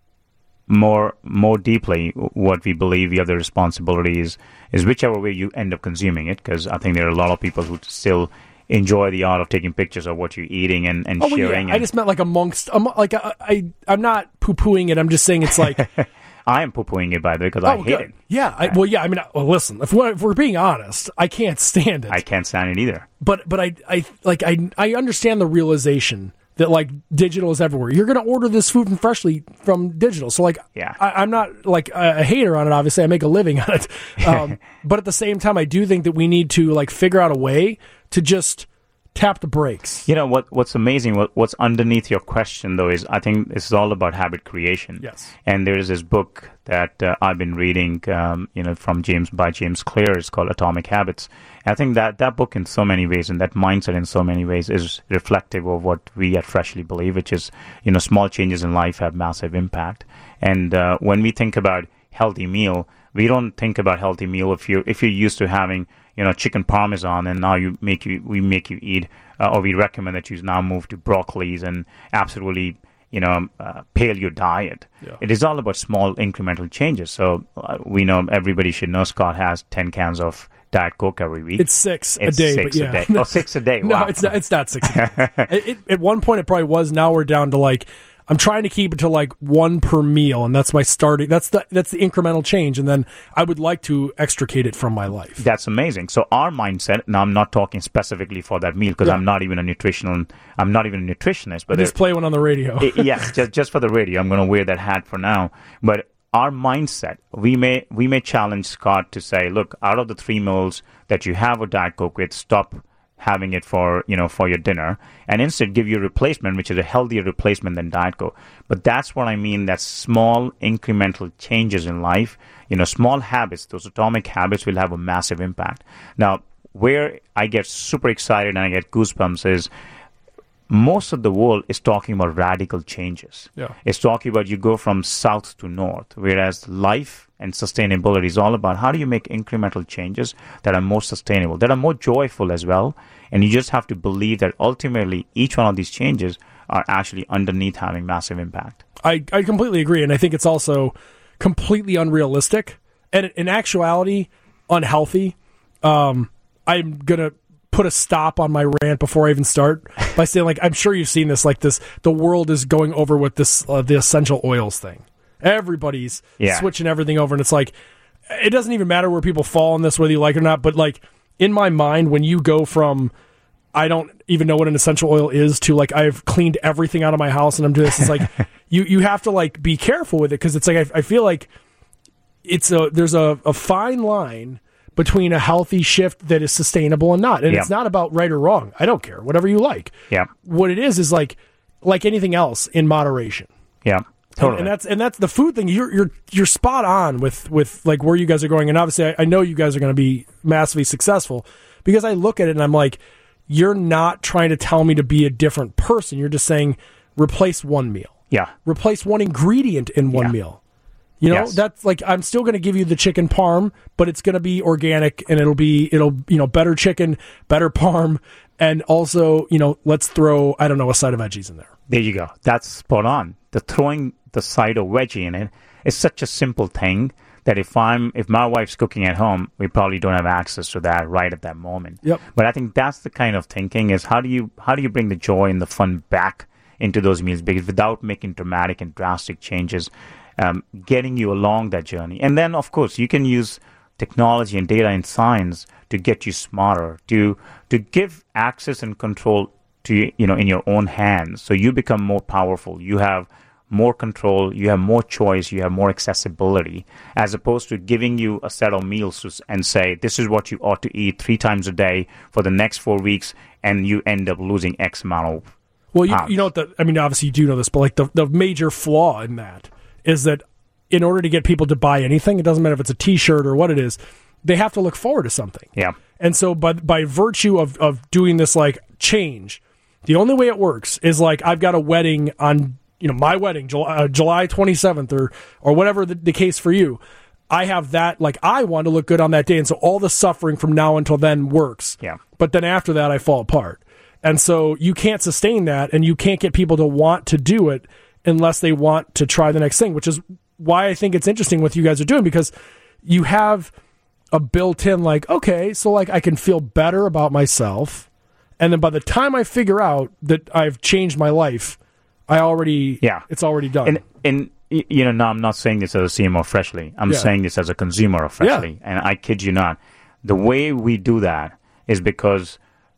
Speaker 4: more more deeply, what we believe we have the responsibility is is whichever way you end up consuming it, because I think there are a lot of people who still enjoy the art of taking pictures of what you're eating and, and
Speaker 2: oh, well,
Speaker 4: sharing.
Speaker 2: Yeah.
Speaker 4: And
Speaker 2: I just meant like amongst, um, like I, I, I'm not poo-pooing it. I'm just saying it's like.
Speaker 4: I am poo-pooing it, by the way, because
Speaker 2: oh,
Speaker 4: I hate
Speaker 2: good.
Speaker 4: it.
Speaker 2: Yeah. I, well, yeah. I mean, well, listen, if we're, if we're being honest, I can't stand it.
Speaker 4: I can't stand it either.
Speaker 2: But, but I, I, like, I, I understand the realization that like digital is everywhere. You're going to order this food from Freshly from digital. So like,
Speaker 4: yeah.
Speaker 2: I, I'm not like a, a hater on it. Obviously I make a living on it. Um, but at the same time, I do think that we need to like figure out a way to just tap the brakes.
Speaker 4: You know what? What's amazing? What, what's underneath your question, though, is I think this is all about habit creation.
Speaker 2: Yes.
Speaker 4: And there is this book that uh, I've been reading, um, you know, from James by James Clear. It's called Atomic Habits. And I think that that book, in so many ways, and that mindset, in so many ways, is reflective of what we at Freshly believe, which is, you know, small changes in life have massive impact. And uh, when we think about healthy meal, we don't think about healthy meal if you if you're used to having, you know, chicken parmesan, and now you make you we make you eat, uh, or we recommend that you now move to broccolis and absolutely, you know, uh, pale your diet.
Speaker 2: Yeah.
Speaker 4: It is all about small incremental changes. So uh, we know everybody should know Scott has ten cans of Diet Coke every week.
Speaker 2: It's six
Speaker 4: it's
Speaker 2: a day.
Speaker 4: Six
Speaker 2: but yeah.
Speaker 4: a day. Oh, six a day. Wow.
Speaker 2: No, it's not. It's not six. A day. it, it, at one point, it probably was. Now we're down to like. I'm trying to keep it to like one per meal, and that's my starting. That's the that's the incremental change, and then I would like to extricate it from my life.
Speaker 4: That's amazing. So our mindset. Now I'm not talking specifically for that meal because yeah. I'm not even a nutritional. I'm not even a nutritionist. But
Speaker 2: just play one on the radio.
Speaker 4: it, yes, just just for the radio. I'm going to wear that hat for now. But our mindset, we may we may challenge Scott to say, look, out of the three meals that you have a Diet Coke with, stop having it for, you know, for your dinner, and instead give you a replacement, which is a healthier replacement than Diet Coke. But that's what I mean, that small incremental changes in life, you know, small habits, those atomic habits will have a massive impact. Now, where I get super excited and I get goosebumps is most of the world is talking about radical changes.
Speaker 2: Yeah.
Speaker 4: It's talking about you go from south to north, whereas life and sustainability is all about how do you make incremental changes that are more sustainable, that are more joyful as well. And you just have to believe that ultimately each one of these changes are actually underneath having massive impact.
Speaker 2: I, I completely agree. And I think it's also completely unrealistic and in actuality unhealthy. Um, I'm going to put a stop on my rant before I even start. by saying, like, I'm sure you've seen this, like this, the world is going over with this, uh, the essential oils thing. Everybody's
Speaker 4: yeah.
Speaker 2: switching everything over, and it's like, it doesn't even matter where people fall on this, whether you like it or not, but like, in my mind, when you go from, I don't even know what an essential oil is, to like, I've cleaned everything out of my house and I'm doing this, it's like, you, you have to like be careful with it, because it's like, I, I feel like it's a, there's a, a fine line between a healthy shift that is sustainable and not. And
Speaker 4: yeah.
Speaker 2: it's not about right or wrong. I don't care. Whatever you like.
Speaker 4: Yeah.
Speaker 2: What it is is like like anything else, in moderation.
Speaker 4: Yeah. Totally.
Speaker 2: And, and that's and that's the food thing. You're you're you're spot on with, with like where you guys are going. And obviously I, I know you guys are going to be massively successful, because I look at it and I'm like, you're not trying to tell me to be a different person. You're just saying replace one meal.
Speaker 4: Yeah.
Speaker 2: Replace one ingredient in one
Speaker 4: yeah.
Speaker 2: meal. You know,
Speaker 4: yes.
Speaker 2: that's like, I'm still going to give you the chicken parm, but it's going to be organic, and it'll be, it'll, you know, better chicken, better parm. And also, you know, let's throw, I don't know, a side of veggies in there.
Speaker 4: There you go. That's spot on. The throwing the side of veggie in it is such a simple thing that if I'm, if my wife's cooking at home, we probably don't have access to that right at that moment.
Speaker 2: Yep.
Speaker 4: But I think that's the kind of thinking is how do you, how do you bring the joy and the fun back into those meals, because without making dramatic and drastic changes, Um, getting you along that journey. And then, of course, you can use technology and data and science to get you smarter, to to give access and control to, you know, in your own hands. So you become more powerful. You have more control. You have more choice. You have more accessibility, as opposed to giving you a set of meals to, and say, this is what you ought to eat three times a day for the next four weeks, and you end up losing X amount of
Speaker 2: Well, you,
Speaker 4: pounds.
Speaker 2: you know what the, I mean, obviously you do know this, but like the, the major flaw in that is that in order to get people to buy anything, it doesn't matter if it's a T-shirt or what it is, they have to look forward to something.
Speaker 4: Yeah.
Speaker 2: And so by by virtue of, of doing this like change, the only way it works is like I've got a wedding on, you know, my wedding, July, uh, July twenty-seventh or or whatever the, the case for you. I have that, like I want to look good on that day. And so all the suffering from now until then works.
Speaker 4: Yeah.
Speaker 2: But then after that, I fall apart. And so you can't sustain that, and you can't get people to want to do it unless they want to try the next thing, which is why I think it's interesting what you guys are doing, because you have a built-in, like, okay, so like I can feel better about myself, and then by the time I figure out that I've changed my life, I already,
Speaker 4: yeah,
Speaker 2: it's already done.
Speaker 4: And, and you know, no, I'm not saying this as a C M O of Freshly. I'm
Speaker 2: yeah.
Speaker 4: saying this as a consumer of Freshly,
Speaker 2: yeah.
Speaker 4: and I kid you not. The way we do that is because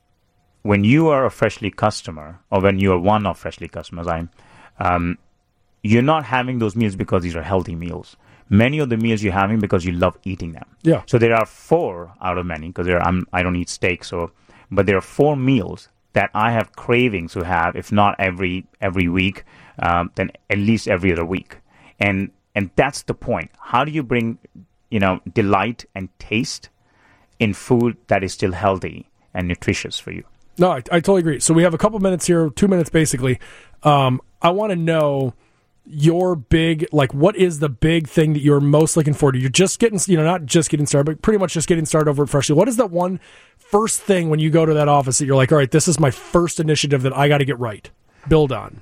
Speaker 4: when you are a Freshly customer, or when you are one of Freshly customers, I'm Um, you're not having those meals because these are healthy meals. Many of the meals you're having because you love eating them.
Speaker 2: Yeah.
Speaker 4: So there are four out of many, because there are, I'm, I don't eat steak, so but there are four meals that I have cravings to have, if not every every week, um, then at least every other week. And and that's the point. How do you bring, you know, delight and taste in food that is still healthy and nutritious for you?
Speaker 2: No, I, I totally agree. So we have a couple minutes here, two minutes basically. Um, I want to know your big, like, what is the big thing that you're most looking forward to? You're just getting, you know, not just getting started, but pretty much just getting started over at Freshly. What is that one first thing when you go to that office that you're like, all right, this is my first initiative that I got to get right, build on?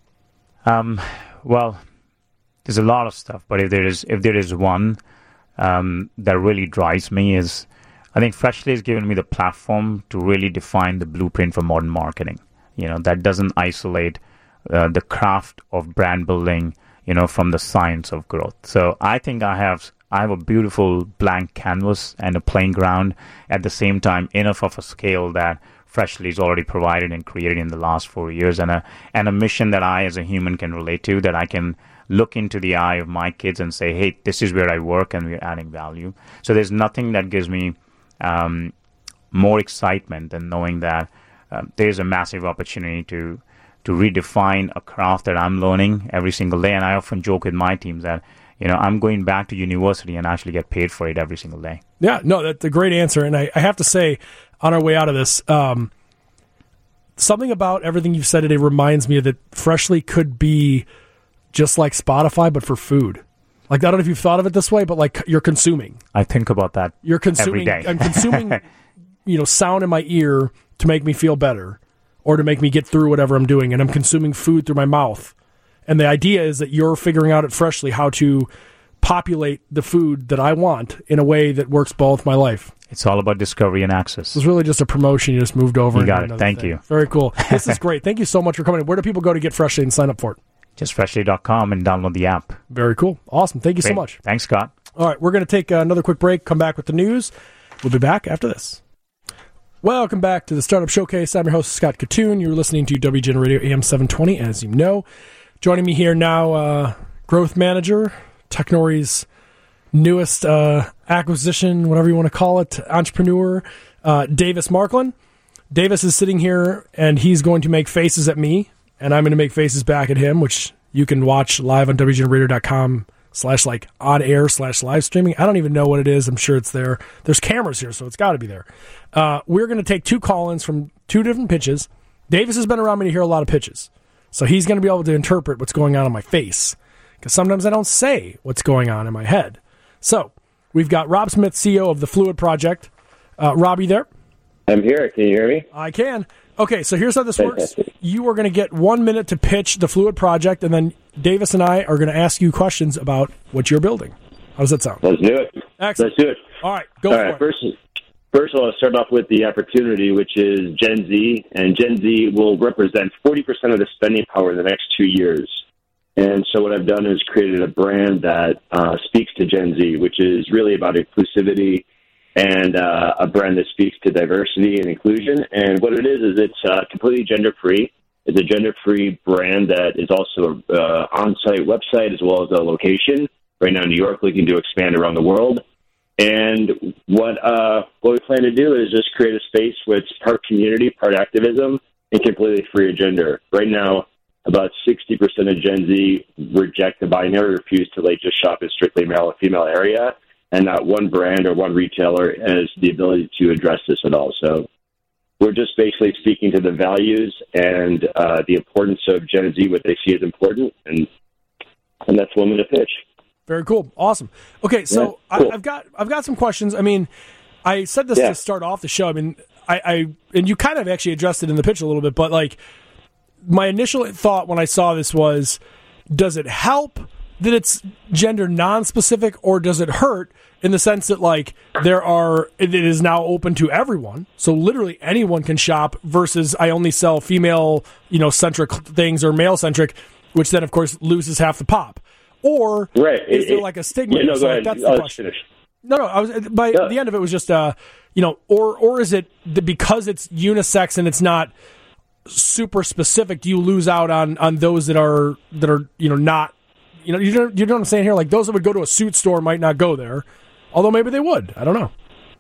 Speaker 4: Um, well, there's a lot of stuff, but if there is, if there is one um, that really drives me is, I think Freshly has given me the platform to really define the blueprint for modern marketing. You know, that doesn't isolate uh, the craft of brand building, you know, from the science of growth. So I think I have I have a beautiful blank canvas and a playing ground, at the same time enough of a scale that Freshly is already provided and created in the last four years, and a and a mission that I as a human can relate to, that I can look into the eye of my kids and say, hey, this is where I work and we're adding value. So there's nothing that gives me um, more excitement than knowing that uh, there's a massive opportunity to to redefine a craft that I'm learning every single day. And I often joke with my teams that, you know, I'm going back to university and actually get paid for it every single day.
Speaker 2: Yeah, no, that's a great answer. And I, I have to say, on our way out of this, um, something about everything you've said today reminds me that Freshly could be just like Spotify, but for food. Like, I don't know if you've thought of it this way, but like you're consuming.
Speaker 4: I think about that
Speaker 2: you're consuming,
Speaker 4: every day.
Speaker 2: I'm consuming, you know, sound in my ear to make me feel better or to make me get through whatever I'm doing. And I'm consuming food through my mouth. And the idea is that you're figuring out at Freshly how to populate the food that I want in a way that works both my life.
Speaker 4: It's all about discovery and access.
Speaker 2: It was really just a promotion. You just moved over.
Speaker 4: You got it. Thank
Speaker 2: thing.
Speaker 4: you.
Speaker 2: Very cool. This is great. Thank you so much for coming in. Where do people go to get Freshly and sign up for it?
Speaker 4: Just freshly dot com and download the app.
Speaker 2: Very cool. Awesome. Thank you
Speaker 4: Great.
Speaker 2: so much.
Speaker 4: Thanks, Scott.
Speaker 2: All right, we're going to take another quick break, come back with the news. We'll be back after this. Welcome back to the Startup Showcase. I'm your host, Scott Katoon. You're listening to W G N Radio A M seven twenty, as you know. Joining me here now, uh, growth manager, Technori's newest uh, acquisition, whatever you want to call it, entrepreneur, uh, Davis Marklin. Davis is sitting here, and he's going to make faces at me, and I'm going to make faces back at him, which you can watch live on W G N radio dot com slash like on air slash live streaming. I don't even know what it is. I'm sure it's there. There's cameras here, so it's got to be there. Uh, we're going to take two call-ins from two different pitches. Davis has been around me to hear a lot of pitches, so he's going to be able to interpret what's going on in my face, because sometimes I don't say what's going on in my head. So we've got Rob Smith, C E O of the Fluid Project. Uh, Rob, you there?
Speaker 5: I'm here. Can you hear me?
Speaker 2: I can. Okay, so here's how this works.
Speaker 5: Fantastic.
Speaker 2: You are going to get one minute to pitch the Fluid Project, and then Davis and I are going to ask you questions about what you're building. How does that sound?
Speaker 5: Let's do it.
Speaker 2: Excellent.
Speaker 5: Let's do it.
Speaker 2: All right, go
Speaker 5: All
Speaker 2: for
Speaker 5: right.
Speaker 2: it.
Speaker 5: First, first, I'll start off with the opportunity, which is Gen Z, and Gen Z will represent forty percent of the spending power in the next two years. And so what I've done is created a brand that uh, speaks to Gen Z, which is really about inclusivity, and uh, a brand that speaks to diversity and inclusion. And what it is, is it's uh, completely gender-free. It's a gender-free brand that is also an uh, on-site website as well as a location. Right now in New York, looking to expand around the world. And what uh, what we plan to do is just create a space where it's part community, part activism, and completely free of gender. Right now, about sixty percent of Gen Z reject the binary, refuse to like just shop in strictly male or female area. And not one brand or one retailer has the ability to address this at all. So we're just basically speaking to the values and uh, the importance of Gen Z, what they see as important, and and that's one minute pitch.
Speaker 2: Very cool. Awesome. Okay, so
Speaker 5: Yeah, cool.
Speaker 2: I, I've got I've got some questions. I mean, I said this
Speaker 5: Yeah.
Speaker 2: to start off the show. I mean, I, I and you kind of actually addressed it in the pitch a little bit, but like my initial thought when I saw this was, does it help that it's gender non-specific, or does it hurt in the sense that like there are it is now open to everyone, so literally anyone can shop, versus I only sell female, you know, centric things or male centric, which then of course loses half the pop. Or
Speaker 5: Right.
Speaker 2: is
Speaker 5: It-
Speaker 2: there
Speaker 5: it-
Speaker 2: like a stigma?
Speaker 5: Yeah, no,
Speaker 2: So,
Speaker 5: go
Speaker 2: like,
Speaker 5: ahead.
Speaker 2: that's the
Speaker 5: I'll
Speaker 2: question.
Speaker 5: finish.
Speaker 2: No, no. I was by
Speaker 5: Yeah.
Speaker 2: the end of it was just uh, you know, or or is it the, because it's unisex and it's not super specific? Do you lose out on, on those that are that are you know not you know you know you know what I'm saying here? Like those that would go to a suit store might not go there, although maybe they would. I don't know.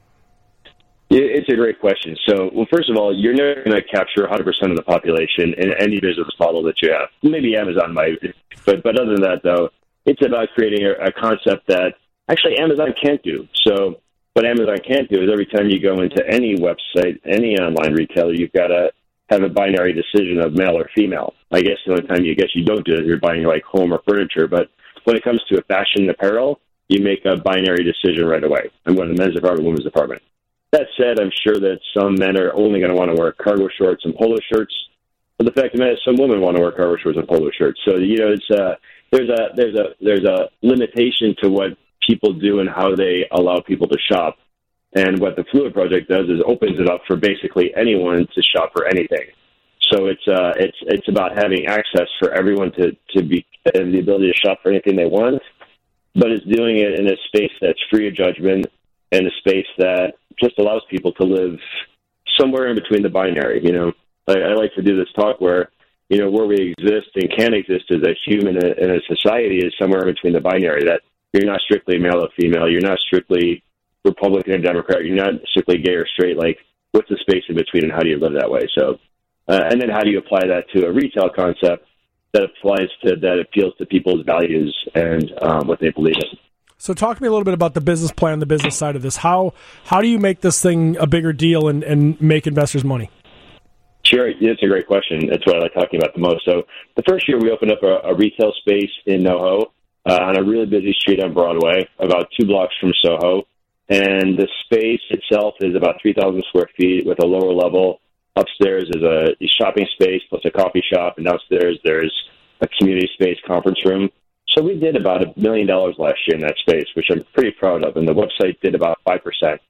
Speaker 5: Yeah, it's a great question. So, well, first of all, you're never going to capture one hundred percent of the population in any business model that you have. Maybe Amazon might, but but other than that, though, it's about creating a, a concept that actually Amazon can't do. So what Amazon can't do is every time you go into any website, any online retailer, you've got to have a binary decision of male or female. I guess the only time you guess you don't do it is you're buying like home or furniture. But when it comes to a fashion apparel, you make a binary decision right away. I'm going to the men's department, women's department. That said, I'm sure that some men are only going to want to wear cargo shorts and polo shirts. But the fact of the matter is, some women want to wear cargo shorts and polo shirts. So you know, it's uh, there's a there's a there's a limitation to what people do and how they allow people to shop. And what the Fluid Project does is opens it up for basically anyone to shop for anything. So it's uh, it's it's about having access for everyone to to be have the ability to shop for anything they want, but it's doing it in a space that's free of judgment, and a space that just allows people to live somewhere in between the binary. You know, I, I like to do this talk where, you know, where we exist and can exist as a human in a society is somewhere in between the binary, that you're not strictly male or female, you're not strictly Republican or Democrat, you're not strictly gay or straight. Like, what's the space in between, and how do you live that way? So, uh, and then how do you apply that to a retail concept that applies to, that appeals to people's values and um, what they believe in?
Speaker 2: So talk to me a little bit about the business plan, the business side of this. How how do you make this thing a bigger deal and, and make investors money?
Speaker 5: Sure, it's a great question. That's what I like talking about the most. So the first year we opened up a, a retail space in NoHo uh, on a really busy street on Broadway, about two blocks from Soho. And the space itself is about three thousand square feet with a lower level. Upstairs is a shopping space plus a coffee shop, and downstairs there's a community space conference room. So we did about a million dollars last year in that space, which I'm pretty proud of, and the website did about five percent.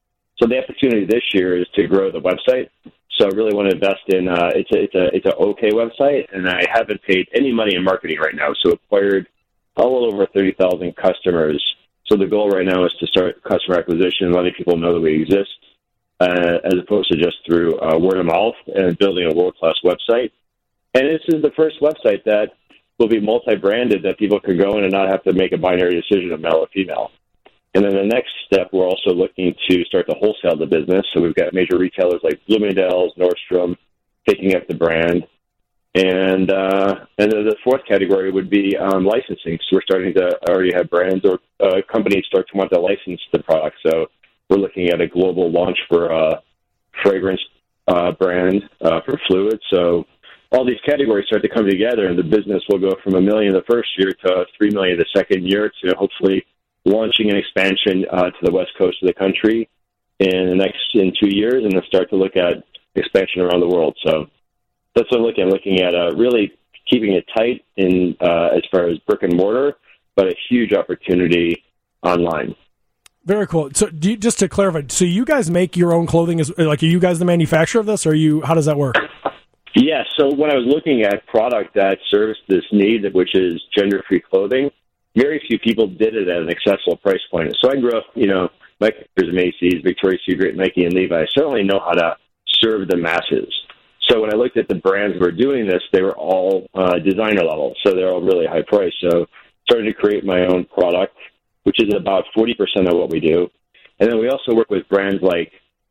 Speaker 5: So the opportunity this year is to grow the website. So I really want to invest in, uh, it's a, it's a, it's an okay website, and I haven't paid any money in marketing right now. So acquired a little over thirty thousand customers. So the goal right now is to start customer acquisition, letting people know that we exist, uh, as opposed to just through uh, word of mouth and building a world-class website. And this is the first website that will be multi-branded, that people can go in and not have to make a binary decision of male or female. And then the next step, we're also looking to start to wholesale the business. So we've got major retailers like Bloomingdale's, Nordstrom, taking up the brand. And uh, and then the fourth category would be um, licensing. So we're starting to already have brands or uh, companies start to want to license the product. So we're looking at a global launch for a fragrance uh, brand uh, for Fluid. So all these categories start to come together, and the business will go from a million the first year to three million the second year to hopefully launching an expansion uh, to the west coast of the country in the next in two years, and then start to look at expansion around the world. So that's what I'm looking at. Looking at uh, really keeping it tight in uh, as far as brick and mortar, but a huge opportunity online.
Speaker 2: Very cool. So, do you, just to clarify, so you guys make your own clothing? Is like, are you guys the manufacturer of this, or are you? How does that work?
Speaker 5: Yeah. So when I was looking at product that serves this need, which is gender-free clothing, very few people did it at an accessible price point. So I grew up, you know, my characters, Macy's, Victoria's Secret, Nike, and Levi's. So I certainly know how to serve the masses. So when I looked at the brands that were doing this, they were all uh, designer level. So they're all really high price. So started to create my own product, which is about forty percent of what we do. And then we also work with brands like,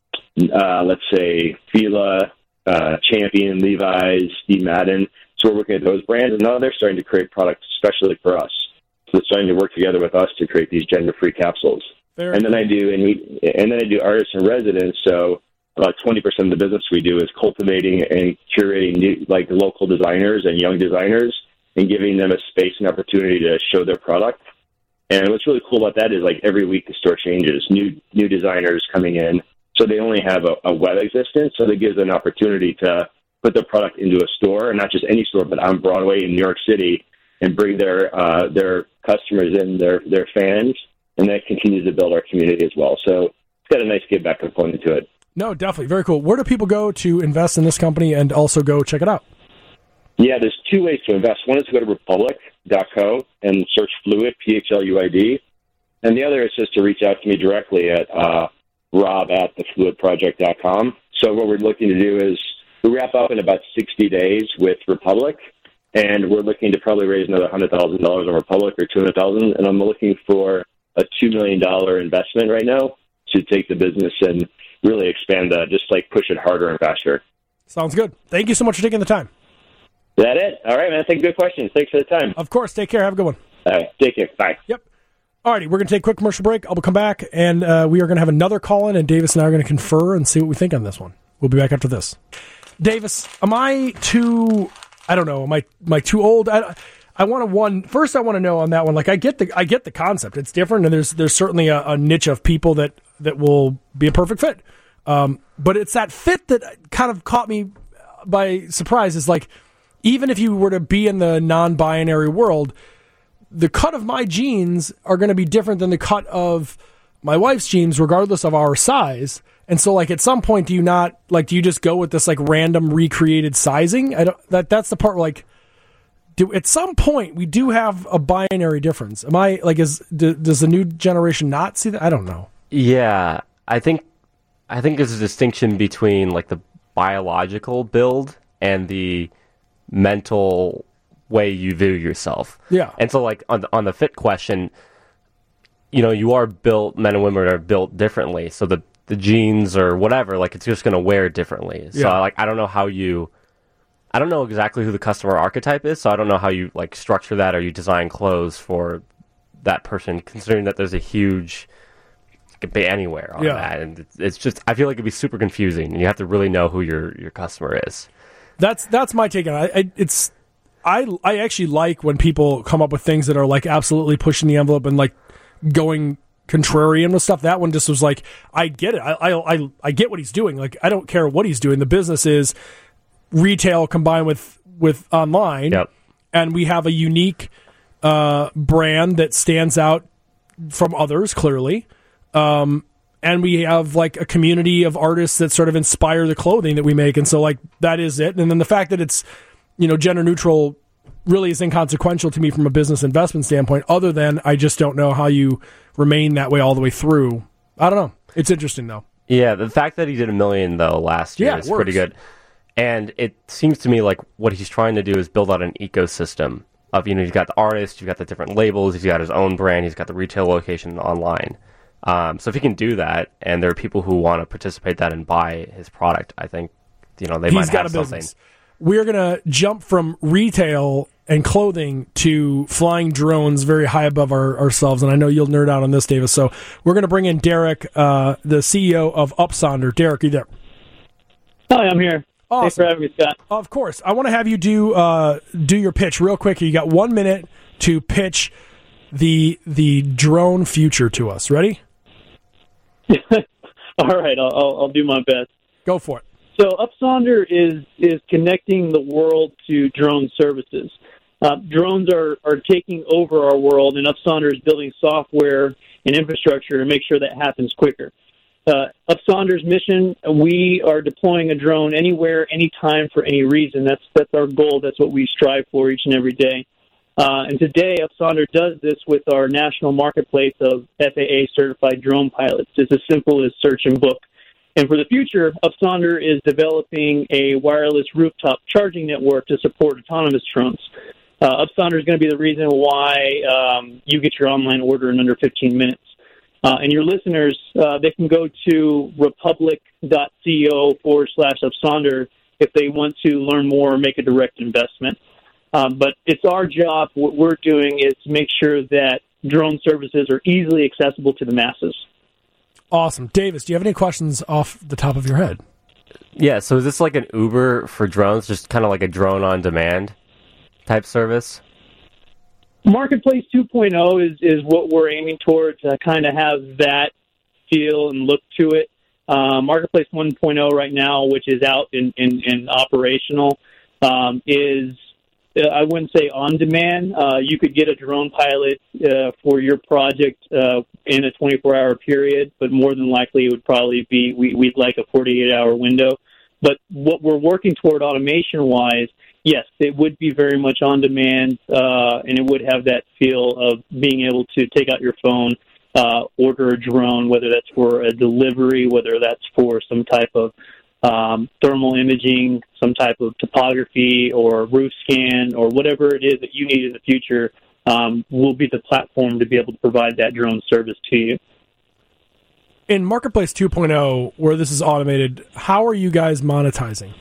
Speaker 5: uh, let's say, Fila, uh, Champion, Levi's, Steve Madden. So we're working at those brands, and now they're starting to create products especially for us. So they're starting to work together with us to create these gender-free capsules. Very and then cool. I do, and, we, and then I do artists in residence. So about twenty percent of the business we do is cultivating and curating new, like local designers and young designers, and giving them a space and opportunity to show their product. And what's really cool about that is, like, every week the store changes, new new designers coming in. So they only have a, a web existence, so that gives them an opportunity to put their product into a store, and not just any store, but on Broadway in New York City, and bring their uh, their customers in, their their fans, and that continues to build our community as well. So it's got a nice give back component to it.
Speaker 2: No, definitely. Very cool. Where do people go to invest in this company and also go check it out?
Speaker 5: Yeah, there's two ways to invest. One is to go to republic dot co and search Fluid, P H L U I D. And the other is just to reach out to me directly at uh, rob at the fluid project dot com. So what we're looking to do is we wrap up in about sixty days with Republic, and we're looking to probably raise another one hundred thousand dollars on Republic, or two hundred thousand dollars, and I'm looking for a two million dollars investment right now to take the business and really expand that, just like push it harder and faster.
Speaker 2: Sounds good. Thank you so much for taking the time.
Speaker 5: Is that it? All right, man. Thank you. Good questions. Thanks for the time.
Speaker 2: Of course. Take care. Have a good one.
Speaker 5: All right. Take care. Bye.
Speaker 2: Yep. All righty. We're going to take a quick commercial break. I'll come back, and uh, we are going to have another call in, and Davis and I are going to confer and see what we think on this one. We'll be back after this. Davis, am I too, I don't know, am I, am I too old? I, I want to one, first I want to know on that one, like I get the, I get the concept. It's different, and there's, there's certainly a, a niche of people that, that will be a perfect fit. Um, but it's that fit that kind of caught me by surprise. Is like, even if you were to be in the non-binary world, the cut of my jeans are going to be different than the cut of my wife's jeans, regardless of our size. And so, like, at some point, do you not, like, do you just go with this, like, random recreated sizing? I don't, that, that's the part where, like, do, at some point, we do have a binary difference. Am I, like, is, do, does the new generation not see that? I don't know.
Speaker 6: Yeah, I think, I think there's a distinction between, like, the biological build and the mental way you view yourself.
Speaker 2: Yeah.
Speaker 6: And so, like, on the, on the fit question, you know, you are built, men and women are built differently. So the, the jeans or whatever, like, it's just going to wear differently. So,
Speaker 2: Yeah.
Speaker 6: like, I don't know how you, I don't know exactly who the customer archetype is. So I don't know how you, like, structure that, or you design clothes for that person, considering that there's a huge, it could be anywhere on
Speaker 2: Yeah.
Speaker 6: that. And it's, it's just, I feel like it'd be super confusing, and you have to really know who your, your customer is.
Speaker 2: That's that's my take on it. I, I, it's I I actually like when people come up with things that are like absolutely pushing the envelope and like going contrarian with stuff. That one just was like, I get it. I I I, I get what he's doing. Like, I don't care what he's doing. The business is retail combined with with online,
Speaker 6: Yep.
Speaker 2: and we have a unique uh, brand that stands out from others clearly. Um, and we have like a community of artists that sort of inspire the clothing that we make. And so like that is it. And then the fact that it's, you know, gender neutral really is inconsequential to me from a business investment standpoint, other than I just don't know how you remain that way all the way through. I don't know. It's interesting though.
Speaker 6: Yeah, the fact that he did a million though last year
Speaker 2: Yeah,
Speaker 6: is
Speaker 2: works.
Speaker 6: pretty good. And it seems to me like what he's trying to do is build out an ecosystem of, you know, you've got the artist, you've got the different labels, he's got his own brand, he's got the retail location online. Um, so if he can do that, and there are people who want to participate that and buy his product, I think, you know, they
Speaker 2: He's
Speaker 6: might
Speaker 2: got
Speaker 6: have
Speaker 2: a
Speaker 6: something.
Speaker 2: business. We're going to jump from retail and clothing to flying drones very high above our, ourselves. And I know you'll nerd out on this, Davis. So we're going to bring in Derek, uh, the C E O of Upsonder. Derek, are you there?
Speaker 7: Hi, I'm here.
Speaker 2: Awesome.
Speaker 7: Thanks for having me, Scott.
Speaker 2: Of course. I want to have you do uh, do your pitch real quick. You got one minute to pitch the the drone future to us. Ready?
Speaker 7: All right, I'll, I'll, I'll do my best.
Speaker 2: Go for it.
Speaker 7: So Upsonder is is connecting the world to drone services. Uh, drones are, are taking over our world, and Upsonder is building software and infrastructure to make sure that happens quicker. Uh, Upsonder's mission, we are deploying a drone anywhere, anytime, for any reason. That's that's our goal. That's what we strive for each and every day. Uh, and today, Upsonder does this with our national marketplace of F A A-certified drone pilots. It's as simple as search and book. And for the future, Upsonder is developing a wireless rooftop charging network to support autonomous drones. Uh, Upsonder is going to be the reason why um, you get your online order in under fifteen minutes. Uh, and your listeners, uh, they can go to republic.co forward slash Upsonder if they want to learn more or make a direct investment. Um, but it's our job, what we're doing is to make sure that drone services are easily accessible to the masses.
Speaker 2: Awesome. Davis, do you have any questions off the top of your head?
Speaker 6: Yeah, so is this like an Uber for drones, just kind of like a drone on demand type service?
Speaker 7: Marketplace two point oh is, is what we're aiming towards, to kind of have that feel and look to it. Uh, Marketplace one point oh right now, which is out and in, in, in operational, um, is, uh, I wouldn't say on demand. Uh, you could get a drone pilot uh, for your project uh, in a twenty-four hour period, but more than likely it would probably be, we, we'd like a forty-eight hour window. But what we're working toward automation-wise, yes, it would be very much on demand, uh, and it would have that feel of being able to take out your phone, uh, order a drone, whether that's for a delivery, whether that's for some type of um, thermal imaging, some type of topography or roof scan, or whatever it is that you need in the future. Um, will be the platform to be able to provide that drone service to you.
Speaker 2: In Marketplace two point oh, where this is automated, how are you guys monetizing?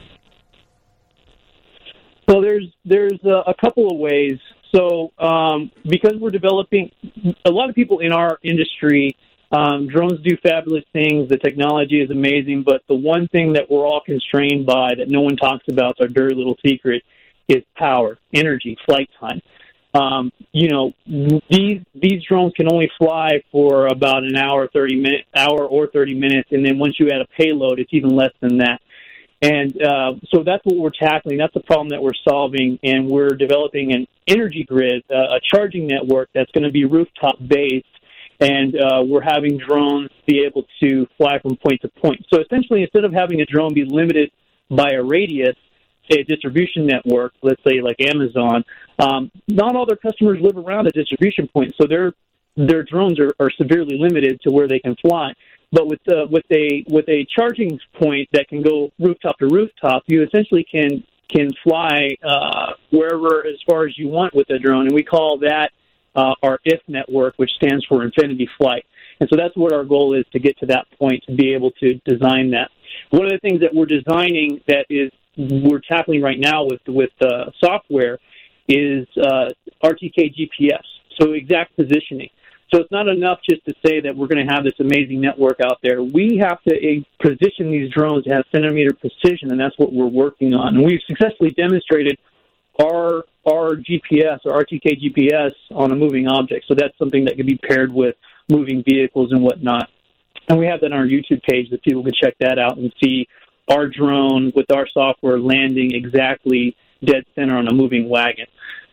Speaker 7: So there's there's a, a couple of ways. So um, because we're developing, a lot of people in our industry, um, drones do fabulous things. The technology is amazing, but the one thing that we're all constrained by that no one talks about, it's our dirty little secret, is power, energy, flight time. Um, you know, these these drones can only fly for about an hour, thirty minute, hour or thirty minutes, and then once you add a payload, it's even less than that. And uh, so that's what we're tackling. That's the problem that we're solving, and we're developing an energy grid, uh, a charging network that's going to be rooftop based, and uh, we're having drones be able to fly from point to point. So essentially, instead of having a drone be limited by a radius, say a distribution network, let's say like Amazon, um, not all their customers live around a distribution point, so their their drones are, are severely limited to where they can fly. But with uh, with a with a charging point that can go rooftop to rooftop, you essentially can can fly uh, wherever as far as you want with a drone, and we call that uh, our I F network, which stands for Infinity Flight. And so that's what our goal is, to get to that point, to be able to design that. One of the things that we're designing that is we're tackling right now with with uh, software is uh, R T K G P S, so exact positioning. So it's not enough just to say that we're going to have this amazing network out there. We have to uh, position these drones to have centimeter precision, and that's what we're working on. And we've successfully demonstrated our our G P S, or R T K G P S, on a moving object. So that's something that can be paired with moving vehicles and whatnot. And we have that on our YouTube page that people can check that out and see our drone with our software landing exactly dead center on a moving wagon.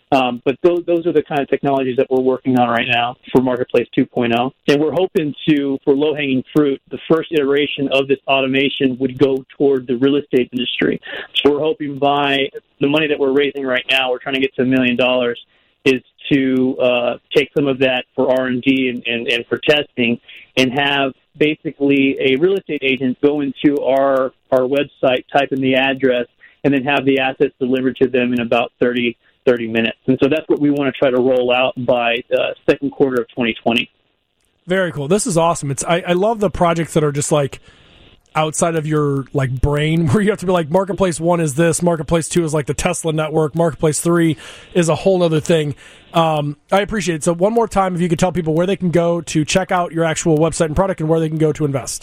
Speaker 7: Um, but those, those are the kind of technologies that we're working on right now for Marketplace two point oh. And we're hoping to, for low-hanging fruit, the first iteration of this automation would go toward the real estate industry. So we're hoping by the money that we're raising right now, we're trying to get to a million dollars, is to uh, take some of that for R and D and, and, and for testing and have basically a real estate agent go into our, our website, type in the address, and then have the assets delivered to them in about thirty, thirty minutes. And so that's what we want to try to roll out by uh, second quarter of twenty twenty.
Speaker 2: Very cool. This is awesome. It's I, I love the projects that are just like outside of your like brain, where you have to be like, Marketplace one is this, Marketplace two is like the Tesla network, Marketplace three is a whole other thing. Um, I appreciate it. So one more time, if you could tell people where they can go to check out your actual website and product and where they can go to invest.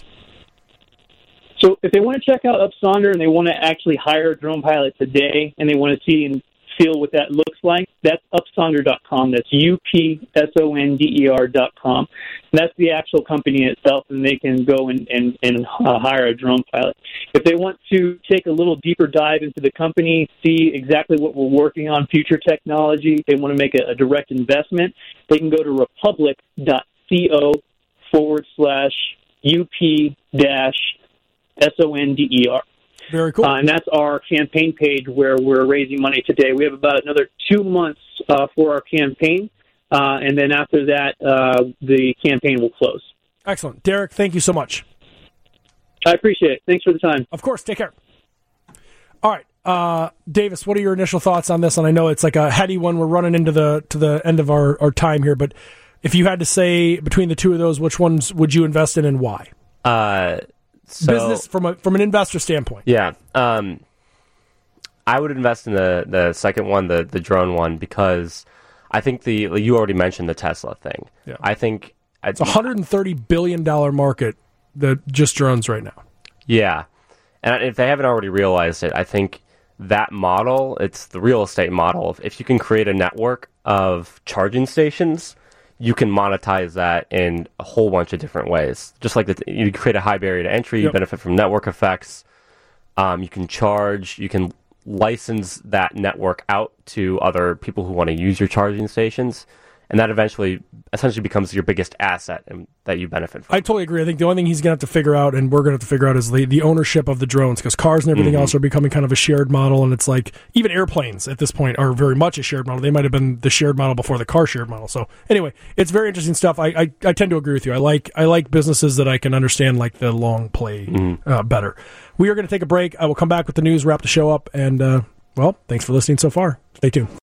Speaker 7: So if they want to check out Upsonder and they want to actually hire a drone pilot today and they want to see and feel what that looks like, that's upsonder dot com. That's U P S O N D E R dot com. And that's the actual company itself, and they can go and, and, and uh, hire a drone pilot. If they want to take a little deeper dive into the company, see exactly what we're working on, future technology, they want to make a, a direct investment, they can go to republic dot co forward slash UP dash S O N D E R.
Speaker 2: Very cool.
Speaker 7: Uh, and that's our campaign page where we're raising money today. We have about another two months uh, for our campaign, uh, and then after that, uh, the campaign will close.
Speaker 2: Excellent. Derek, thank you so much.
Speaker 7: I appreciate it. Thanks for the time.
Speaker 2: Of course. Take care. All right. Uh, Davis, what are your initial thoughts on this? And I know it's like a heady one. We're running into the to the end of our, our time here, but if you had to say between the two of those, which ones would you invest in and why?
Speaker 6: Uh So,
Speaker 2: Business from a from an investor standpoint.
Speaker 6: Yeah, um, I would invest in the, the second one, the, the drone one, because I think the you already mentioned the Tesla thing.
Speaker 2: Yeah.
Speaker 6: I think
Speaker 2: it's a one hundred thirty billion dollars market that just drones right now.
Speaker 6: Yeah, and if they haven't already realized it, I think that model, it's the real estate model. If, if you can create a network of charging stations, you can monetize that in a whole bunch of different ways. Just like the, you create a high barrier to entry, you
Speaker 2: yep.
Speaker 6: benefit from network effects. Um, you can charge, you can license that network out to other people who want to use your charging stations. And that eventually, essentially becomes your biggest asset and that you benefit from.
Speaker 2: I totally agree. I think the only thing he's going to have to figure out, and we're going to have to figure out, is the, the ownership of the drones, because cars and everything mm-hmm. else are becoming kind of a shared model, and it's like, even airplanes at this point are very much a shared model. They might have been the shared model before the car shared model. So anyway, it's very interesting stuff. I, I, I tend to agree with you. I like I like businesses that I can understand like the long play mm-hmm. uh, better. We are going to take a break. I will come back with the news, wrap the show up, and, uh, well, thanks for listening so far. Stay tuned.